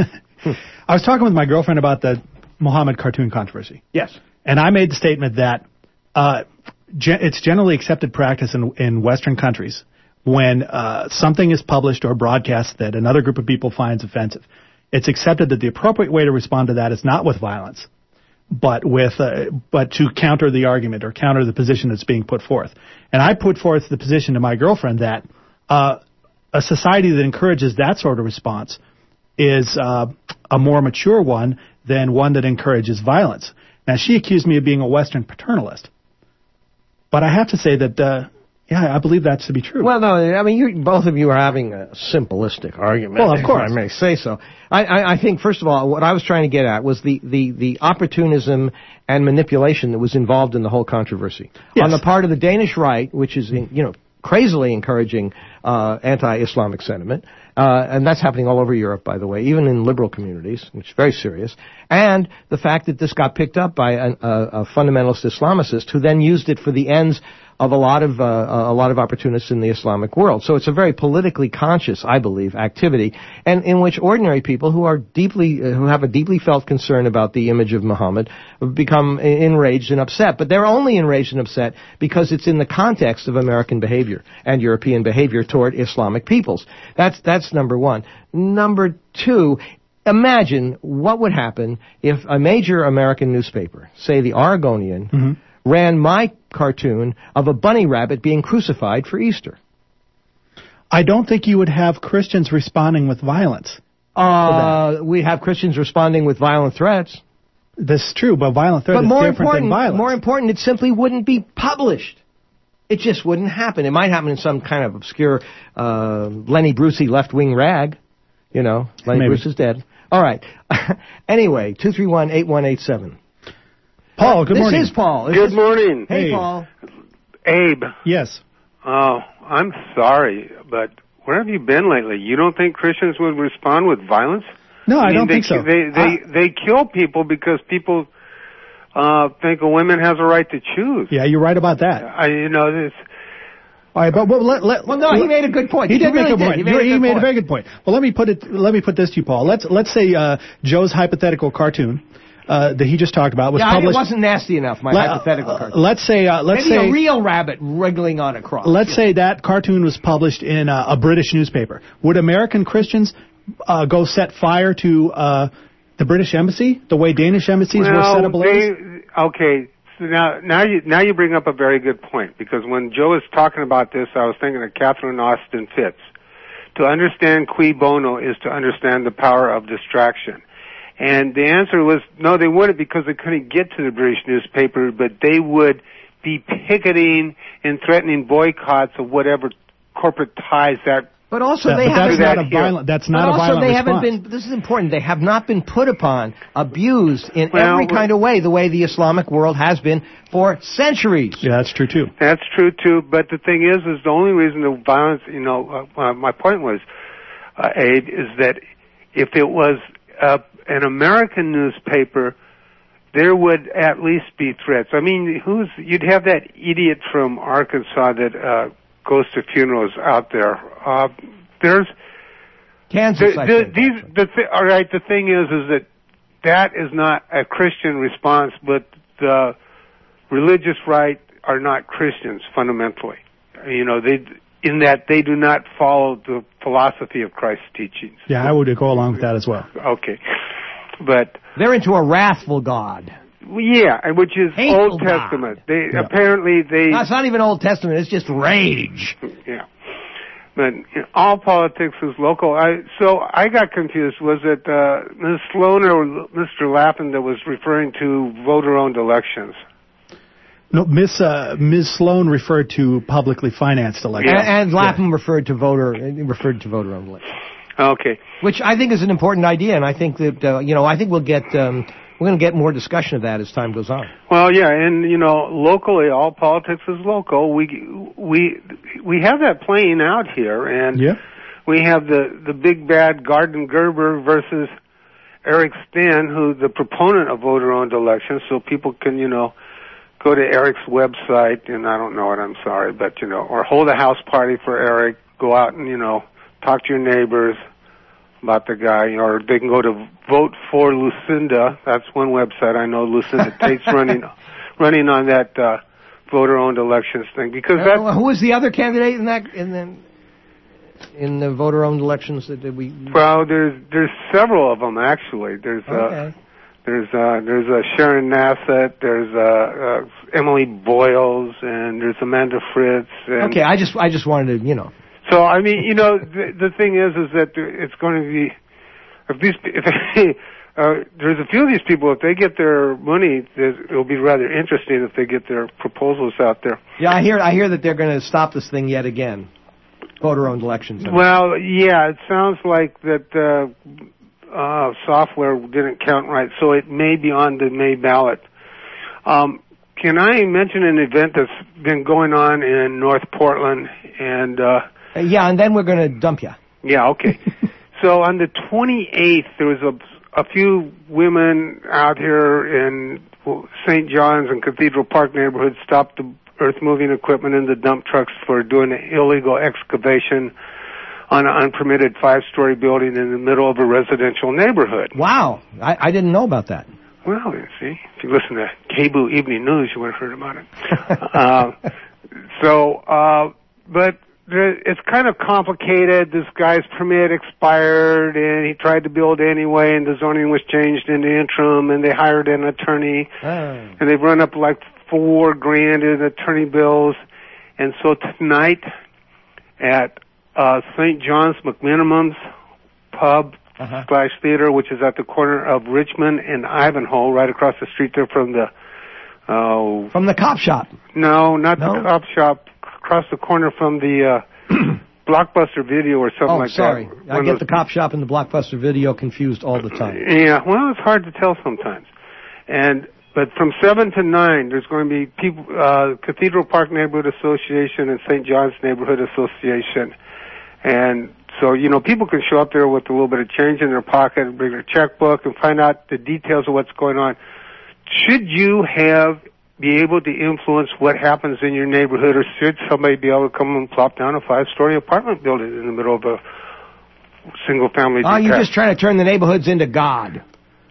I was talking with my girlfriend about the Muhammad cartoon controversy. Yes. And I made the statement that uh, ge- it's generally accepted practice in, in Western countries when uh, something is published or broadcast that another group of people finds offensive. It's accepted that the appropriate way to respond to that is not with violence, but with uh, but to counter the argument or counter the position that's being put forth. And I put forth the position to my girlfriend that uh, a society that encourages that sort of response is uh, a more mature one than one that encourages violence. Now, she accused me of being a Western paternalist, but I have to say that, uh, yeah, I believe that's to be true. Well, no, I mean, you, both of you are having a simplistic argument. Well, of course. If I may say so. I, I, I think, first of all, what I was trying to get at was the, the, the opportunism and manipulation that was involved in the whole controversy. Yes. On the part of the Danish right, which is, you know, crazily encouraging uh, anti-Islamic sentiment, uh, and that's happening all over Europe, by the way, even in liberal communities, which is very serious, and the fact that this got picked up by a, a, a fundamentalist Islamicist who then used it for the ends of a lot of uh, a lot of opportunists in the Islamic world. So it's a very politically conscious, I believe, activity, and in which ordinary people who are deeply uh, who have a deeply felt concern about the image of Muhammad become enraged and upset. But they're only enraged and upset because it's in the context of American behavior and European behavior toward Islamic peoples. That's that's number one. Number two. Imagine what would happen if a major American newspaper, say the Oregonian, mm-hmm. ran my cartoon of a bunny rabbit being crucified for Easter. I don't think you would have Christians responding with violence. Uh, we have Christians responding with violent threats. This is true, but violent threat but is more different important, than violence. More important, it simply wouldn't be published. It just wouldn't happen. It might happen in some kind of obscure uh, Lenny Brucey left-wing rag. You know, Lenny Maybe. Bruce is dead. All right. Anyway, two three one, eight one eight seven. Paul, good this morning. This is Paul. Is good this... morning. Hey, hey, Paul. Abe. Yes. Oh, I'm sorry, but where have you been lately? You don't think Christians would respond with violence? No, I, I mean, don't they, think so. They they uh, they kill people because people uh think a woman has a right to choose. Yeah, you're right about that. I, you know this. All right, but well, let, let, well, no, he made a good point. He, he did really make a did. point. He made, a, he good made point. a very good point. Well, let me put it. Let me put this to you, Paul. Let's let's say uh, Joe's hypothetical cartoon uh, that he just talked about was yeah, published. it wasn't nasty enough. My let, hypothetical uh, cartoon. Let's say. Uh, let's Maybe say a real rabbit wriggling on a cross. Let's yeah. say that cartoon was published in uh, a British newspaper. Would American Christians uh, go set fire to uh, the British embassy the way Danish embassies well, were set ablaze? They, okay. So now, now you now you bring up a very good point, because when Joe was talking about this, I was thinking of Catherine Austin Fitts. To understand cui bono is to understand the power of distraction. And the answer was no, they wouldn't, because they couldn't get to the British newspaper, but they would be picketing and threatening boycotts of whatever corporate ties that. But also, yeah, they but haven't. That's not a violent. That's not but a also violent they response. haven't been. This is important. They have not been put upon, abused in well, every kind of way, the way the Islamic world has been for centuries. Yeah, that's true too. That's true too. But the thing is, is the only reason the violence. You know, uh, uh, my point was, uh, Abe, is that if it was uh, an American newspaper, there would at least be threats. I mean, who's you'd have that idiot from Arkansas that uh, goes to funerals out there. Uh, there's Kansas. the, I the, think, these the th- all right. The thing is, is that that is not a Christian response, but the religious right are not Christians fundamentally. You know, they in that they do not follow the philosophy of Christ's teachings. Yeah, I would go along with that as well. Okay, but they're into a wrathful God. Yeah, which is Hateful Old Testament. God. They yeah. apparently they. No, it's not even Old Testament. It's just rage. Yeah, But you know, all politics is local. I so I got confused. Was it uh, Miz Sloan or Mister Lappin that was referring to voter-owned elections? No, Miss uh, Miz Sloan referred to publicly financed elections, and, and Lapham yeah. referred to voter referred to voter-owned elections. Okay, which I think is an important idea, and I think that uh, you know I think we'll get um, we're going to get more discussion of that as time goes on. Well, yeah, and you know, locally, all politics is local. We we we have that playing out here, and yeah. we have the the big bad Gordon Gerber versus Eric Stan, who's the proponent of voter-owned elections, so people can you know go to Eric's website, and I don't know it, I'm sorry, but you know, or hold a house party for Eric, go out and you know. Talk to your neighbors about the guy, or they can go to Vote for Lucinda. That's one website I know. Lucinda Tate's running, running on that uh, voter-owned elections thing because uh, that. Who was the other candidate in that in the in the voter-owned elections that did we? Well, there's there's several of them actually. There's okay. uh, there's uh, there's uh, Sharon Nassett. There's uh, uh, Emily Boyles, and there's Amanda Fritz. And okay, I just I just wanted to you know. So I mean, you know, the, the thing is, is that it's going to be if these if they, uh, there's a few of these people. If they get their money, it'll be rather interesting if they get their proposals out there. Yeah, I hear I hear that they're going to stop this thing yet again, voter-owned elections. Well, yeah, it sounds like that uh, uh, software didn't count right, so it may be on the May ballot. Um, can I mention an event that's been going on in North Portland and? Uh, Uh, yeah, and then we're going to dump you. Yeah, okay. So on the twenty-eighth, there was a, a few women out here in Saint John's and Cathedral Park neighborhood stopped the earth-moving equipment in the dump trucks for doing an illegal excavation on an unpermitted five-story building in the middle of a residential neighborhood. Wow. I, I didn't know about that. Well, you see, if you listen to Cable Evening News, you would have heard about it. uh, so, uh, but... It's kind of complicated. This guy's permit expired, and he tried to build anyway, and the zoning was changed in the interim, and they hired an attorney, oh. and they've run up like four grand in attorney bills. And so tonight at uh, Saint John's McMinimum's Pub uh-huh. slash Theater, which is at the corner of Richmond and Ivanhoe, right across the street there from the... Uh, from the cop shop? No, not no? the cop shop. Across the corner from the uh, Blockbuster Video or something oh, like sorry. that. Oh, sorry. I get the cop shop and the Blockbuster Video confused all the time. Yeah, well, it's hard to tell sometimes. And but from seven to nine, there's going to be people, uh, Cathedral Park Neighborhood Association and Saint John's Neighborhood Association. And so, you know, people can show up there with a little bit of change in their pocket and bring their checkbook and find out the details of what's going on. Should you have be able to influence what happens in your neighborhood, or should somebody be able to come and plop down a five-story apartment building in the middle of a single-family detached? Oh, you're just trying to turn the neighborhoods into God.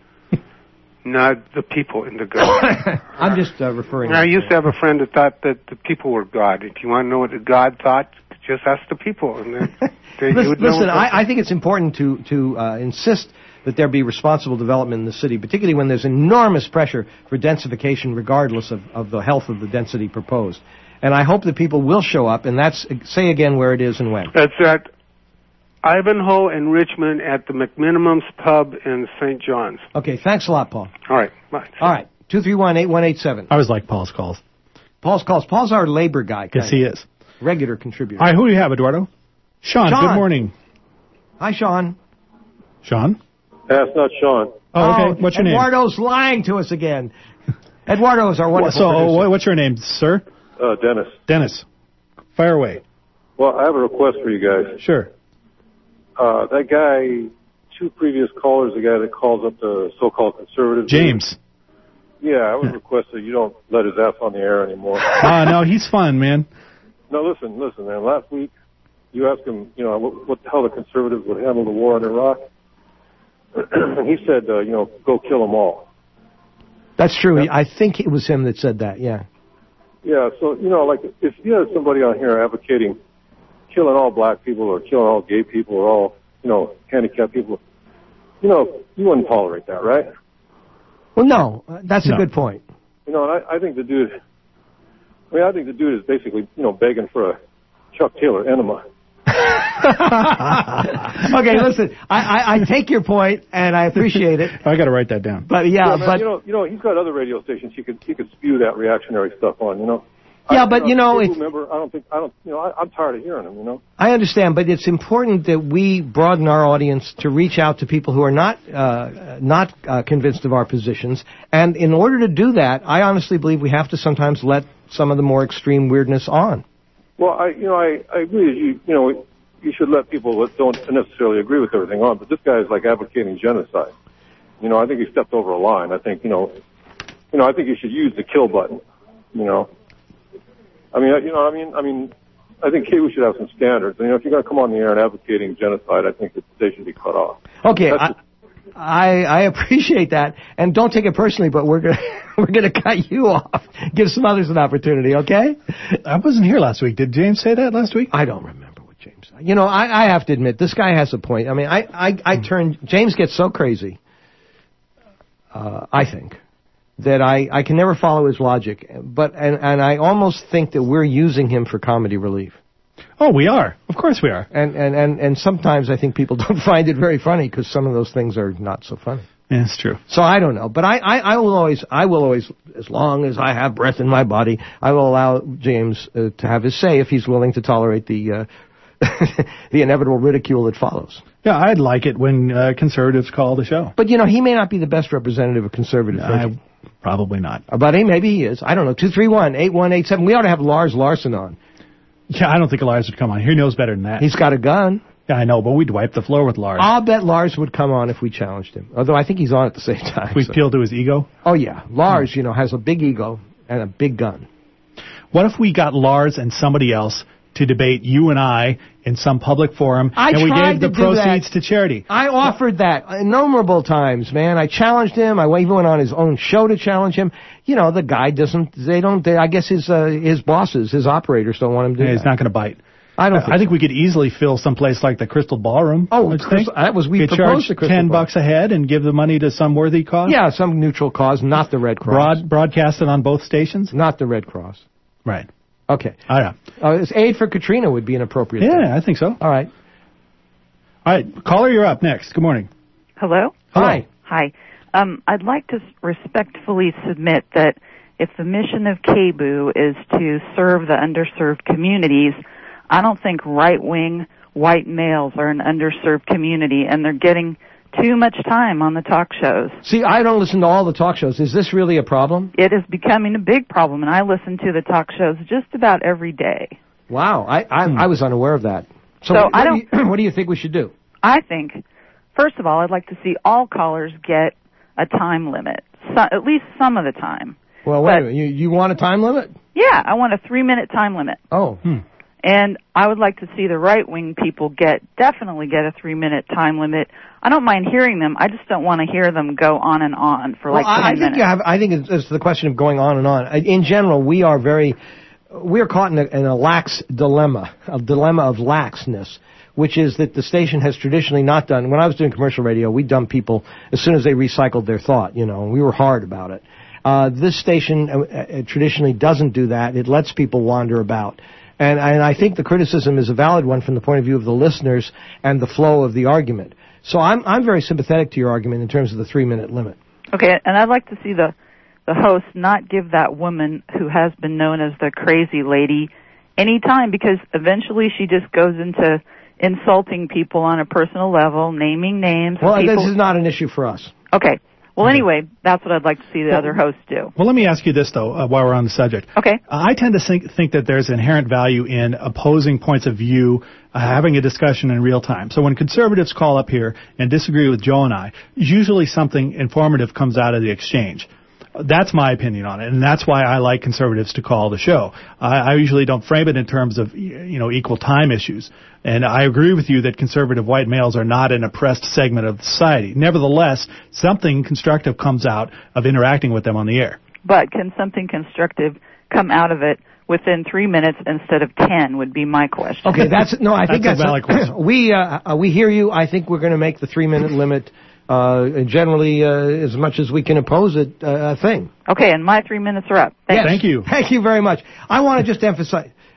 Not the people into God. I'm just uh, referring. I used to have a friend that thought that the people were God. If you want to know what the God thought, just ask the people. And then they, listen, you would know listen I, I think it's important to to uh, insist that there be responsible development in the city, particularly when there's enormous pressure for densification regardless of, of the health of the density proposed. And I hope that people will show up, and that's, say again where it is and when. That's at Ivanhoe and Richmond at the McMinimum's Pub in Saint John's. Okay, thanks a lot, Paul. All right, bye. All right, two three one, eight one eight seven. I always like Paul's calls. Paul's calls. Paul's our labor guy. Yes, he is. Regular contributor. All right, who do you have, Eduardo? Sean, Sean. Good morning. Hi, Sean. Sean? That's not Sean. Oh, okay. What's your Eduardo's name? Eduardo's lying to us again. Eduardo is our wonderful So, producer. what's your name, sir? Uh, Dennis. Dennis. Fire away. Well, I have a request for you guys. Sure. Uh, that guy, two previous callers, the guy that calls up the so-called conservatives. James. Yeah, I would request that you don't let his ass on the air anymore. Ah, uh, no, he's fun, man. No, listen, listen, man. Last week, you asked him, you know, what, what how the conservatives would handle the war in Iraq. He said, uh, you know, go kill them all. That's true. Yeah. I think it was him that said that, yeah. Yeah, so, you know, like, if you had somebody on here advocating killing all black people or killing all gay people or all, you know, handicapped people, you know, you wouldn't tolerate that, right? Well, no, that's no. a good point. You know, and I, I think the dude, I mean, I think the dude is basically, you know, begging for a Chuck Taylor enema. Okay, listen, I, I, I take your point, and I appreciate it. I got to write that down. But, yeah, yeah man, but... You know, you know, he's got other radio stations he could, he could spew that reactionary stuff on, you know? Yeah, I, but, you know... It's, member, I don't think, I don't, you know, I, I'm tired of hearing him, you know? I understand, but it's important that we broaden our audience to reach out to people who are not uh, not uh, convinced of our positions. And in order to do that, I honestly believe we have to sometimes let some of the more extreme weirdness on. Well, I, you know, I, I agree that you, you know, you should let people that don't necessarily agree with everything on, but this guy is like advocating genocide. You know, I think he stepped over a line. I think, you know, you know, I think you should use the kill button, you know. I mean, you know, I mean, I mean, I think we should have some standards. You know, if you're going to come on the air and advocating genocide, I think that they should be cut off. Okay, I, I I appreciate that, and don't take it personally, but we're gonna we're gonna cut you off. Give some others an opportunity, okay? I wasn't here last week. Did James say that last week? I don't remember what James said. You know, I, I have to admit, this guy has a point. I mean, I I, I turn James gets so crazy. Uh, I think. That I, I can never follow his logic, but and, and I almost think that we're using him for comedy relief. Oh, we are. Of course we are. And and, and, and sometimes I think people don't find it very funny because some of those things are not so funny. Yeah, it's true. So I don't know, but I, I, I will always I will always, as long as I have breath in my body, I will allow James uh, to have his say if he's willing to tolerate the uh, the inevitable ridicule that follows. Yeah, I'd like it when uh, conservatives call the show. But you know, he may not be the best representative of conservatives. I, Probably not. But hey, maybe he is. I don't know. two three one, eight one eight seven. We ought to have Lars Larson on. Yeah, I don't think Lars would come on. He knows better than that. He's got a gun. Yeah, I know, but we'd wipe the floor with Lars. I'll bet Lars would come on if we challenged him. Although I think he's on at the same time. We so. appeal to his ego? Oh, yeah. Lars, hmm. you know, has a big ego and a big gun. What if we got Lars and somebody else to debate you and I in some public forum, I and we gave the proceeds that. to charity? I offered that innumerable times, man. I challenged him. I even went on his own show to challenge him. You know, the guy doesn't, they don't, they, I guess his uh, his bosses, his operators don't want him to do yeah, that. He's not going to bite. I don't. I think, think so. we could easily fill some place like the Crystal Ballroom. Oh, Crystal, that was we Could proposed charge the Crystal ten Ball. bucks a head and give the money to some worthy cause. Yeah, some neutral cause, not the Red Cross. Broad broadcast it on both stations. Not the Red Cross. Right. Okay. Oh, yeah. Uh, aid for Katrina would be an appropriate. Yeah, thing. I think so. All right. All right, caller, you're up next. Good morning. Hello. Hi. Hi. Um, I'd like to respectfully submit that if the mission of K B U is to serve the underserved communities, I don't think right-wing white males are an underserved community, and they're getting too much time on the talk shows. See, I don't listen to all the talk shows. Is this really a problem? It is becoming a big problem, and I listen to the talk shows just about every day. Wow, I I, hmm. I was unaware of that. So, so what, I what, don't, do you, what do you think we should do? I think, first of all, I'd like to see all callers get a time limit, so, at least some of the time. Well, wait but, a minute. You, you want a time limit? Yeah, I want a three-minute time limit. Oh. Hmm. And I would like to see the right-wing people get, definitely get a three-minute time limit. I don't mind hearing them. I just don't want to hear them go on and on for well, like ten I, I think minutes. You have, I think it's, it's the question of going on and on. In general, we are very, we are caught in a, in a lax dilemma, a dilemma of laxness, which is that the station has traditionally not done. When I was doing commercial radio, we dumped people as soon as they recycled their thought, you know, and we were hard about it. Uh, this station uh, uh, traditionally doesn't do that. It lets people wander about. And, and I think the criticism is a valid one from the point of view of the listeners and the flow of the argument. So I'm I'm very sympathetic to your argument in terms of the three-minute limit. Okay, and I'd like to see the the host not give that woman who has been known as the crazy lady any time, because eventually she just goes into insulting people on a personal level, naming names. Well, people. This is not an issue for us. Okay. Well, anyway, that's what I'd like to see the well, other hosts do. Well, let me ask you this, though, uh, while we're on the subject. Okay. Uh, I tend to think, think that there's inherent value in opposing points of view, uh, having a discussion in real time. So when conservatives call up here and disagree with Joe and I, usually something informative comes out of the exchange. That's my opinion on it, and that's why I like conservatives to call the show. I, I usually don't frame it in terms of, you know, equal time issues. And I agree with you that conservative white males are not an oppressed segment of society. Nevertheless, something constructive comes out of interacting with them on the air. But can something constructive come out of it within three minutes instead of ten would be my question. Okay, that's, no, I think that's, that's a valid question. We, uh, we hear you. I think we're going to make the three-minute limit Uh, generally, uh, as much as we can oppose it, uh, a thing. Okay, and my three minutes are up. Thank yes. Thank you. Thank you very much. I want to just emphasize,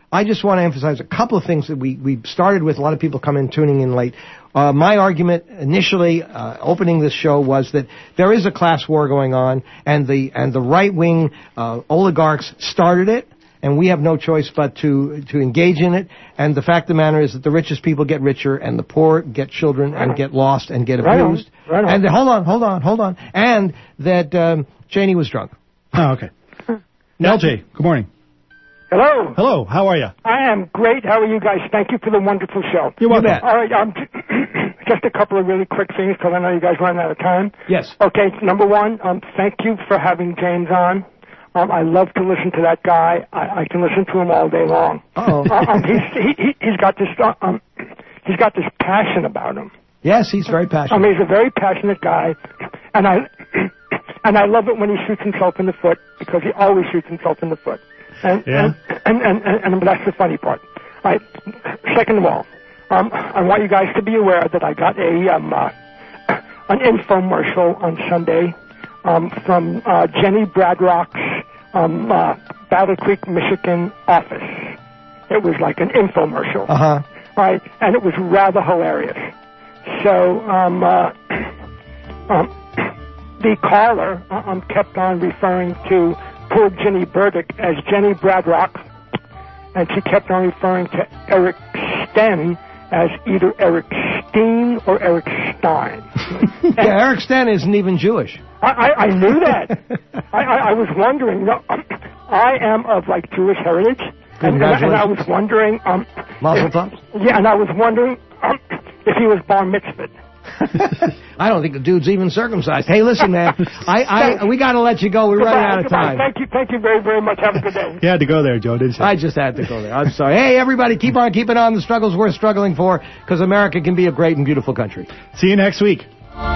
I just want to emphasize a couple of things that we, we started with. A lot of people come in tuning in late. Uh, my argument initially, uh, opening this show, was that there is a class war going on, and the and the right-wing uh, oligarchs started it, and we have no choice but to to engage in it. And the fact of the matter is that the richest people get richer, and the poor get children and get lost and get abused. Right on. Right on. And the, hold on, hold on, hold on. And that um, Cheney was drunk. Oh, okay. L J, good morning. Hello. Hello, how are you? I am great. How are you guys? Thank you for the wonderful show. You're welcome. You All right, um, just a couple of really quick things because I know you guys run out of time. Yes. Okay, number one, um, thank you for having James on. Um, I love to listen to that guy. I, I can listen to him all day long. Uh-oh. uh, um, he's, he, he, he's got this, uh, um, he's got this passion about him. Yes, he's very passionate. I mean, he's a very passionate guy, and I, and I love it when he shoots himself in the foot because he always shoots himself in the foot. And, yeah. and, and, and, and, and that's the funny part. All right. Second of all, um, I want you guys to be aware that I got a um, uh, an infomercial on Sunday um, from uh, Jenny Bradrock's um, uh, Battle Creek, Michigan office. It was like an infomercial. Uh-huh. Right, and it was rather hilarious. So um, uh, um, the caller uh, um, kept on referring to poor Jenny Burdick as Jenny Bradrock, and she kept on referring to Eric Sten as either Eric Steen or Eric Stein. Yeah, Eric Sten isn't even Jewish. I, I, I knew that. I, I, I was wondering. You know, um, I am of like Jewish heritage, and, and, and I was wondering. Um, Mazel tov. Yeah, and I was wondering um, if he was bar mitzvahed. I don't think the dude's even circumcised. Hey, listen, man, I, I, we got to let you go. We're Goodbye, running out of goodbye. time. Thank you, thank you very, very much. Have a good day. You had to go there, Joe, didn't you? I just had to go there. I'm sorry. Hey, everybody, keep on keeping on. The struggle's worth struggling for because America can be a great and beautiful country. See you next week.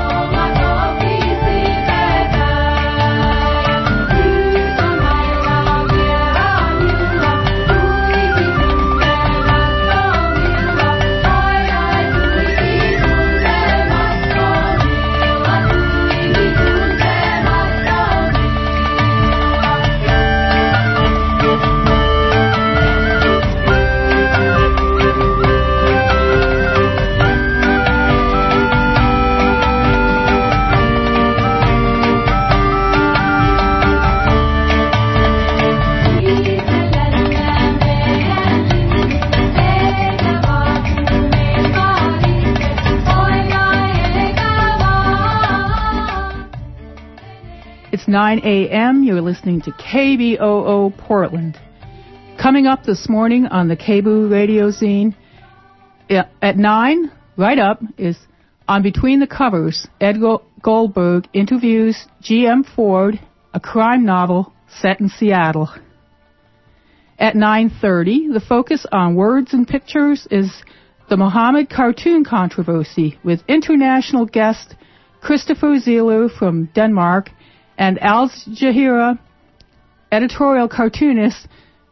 nine a.m. You're listening to K B O O Portland. Coming up this morning on the K B O O Radio Zine, at nine, right up, is On Between the Covers, Ed Goldberg interviews G M Ford, a crime novel set in Seattle. At nine thirty, the focus on words and pictures is the Mohammed cartoon controversy with international guest Christopher Zieler from Denmark and Al Jazeera editorial cartoonist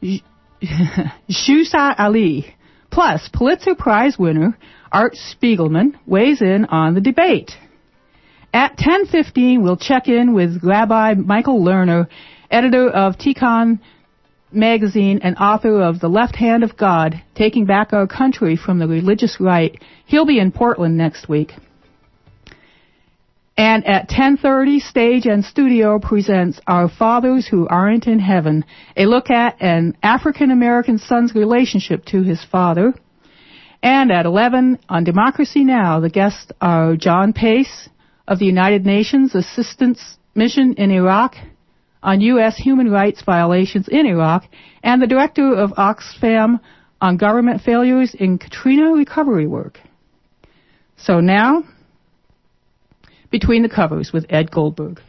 Shusa Ali. Plus, Pulitzer Prize winner Art Spiegelman weighs in on the debate. At ten fifteen, we'll check in with Rabbi Michael Lerner, editor of Tikkun magazine and author of The Left Hand of God, Taking Back Our Country from the Religious Right. He'll be in Portland next week. And at ten thirty, Stage and Studio presents Our Fathers Who Aren't in Heaven, a look at an African-American son's relationship to his father. And at eleven, on Democracy Now!, the guests are John Pace of the United Nations Assistance Mission in Iraq on U S human rights violations in Iraq, and the director of Oxfam on government failures in Katrina recovery work. So now, Between the Covers with Ed Goldberg.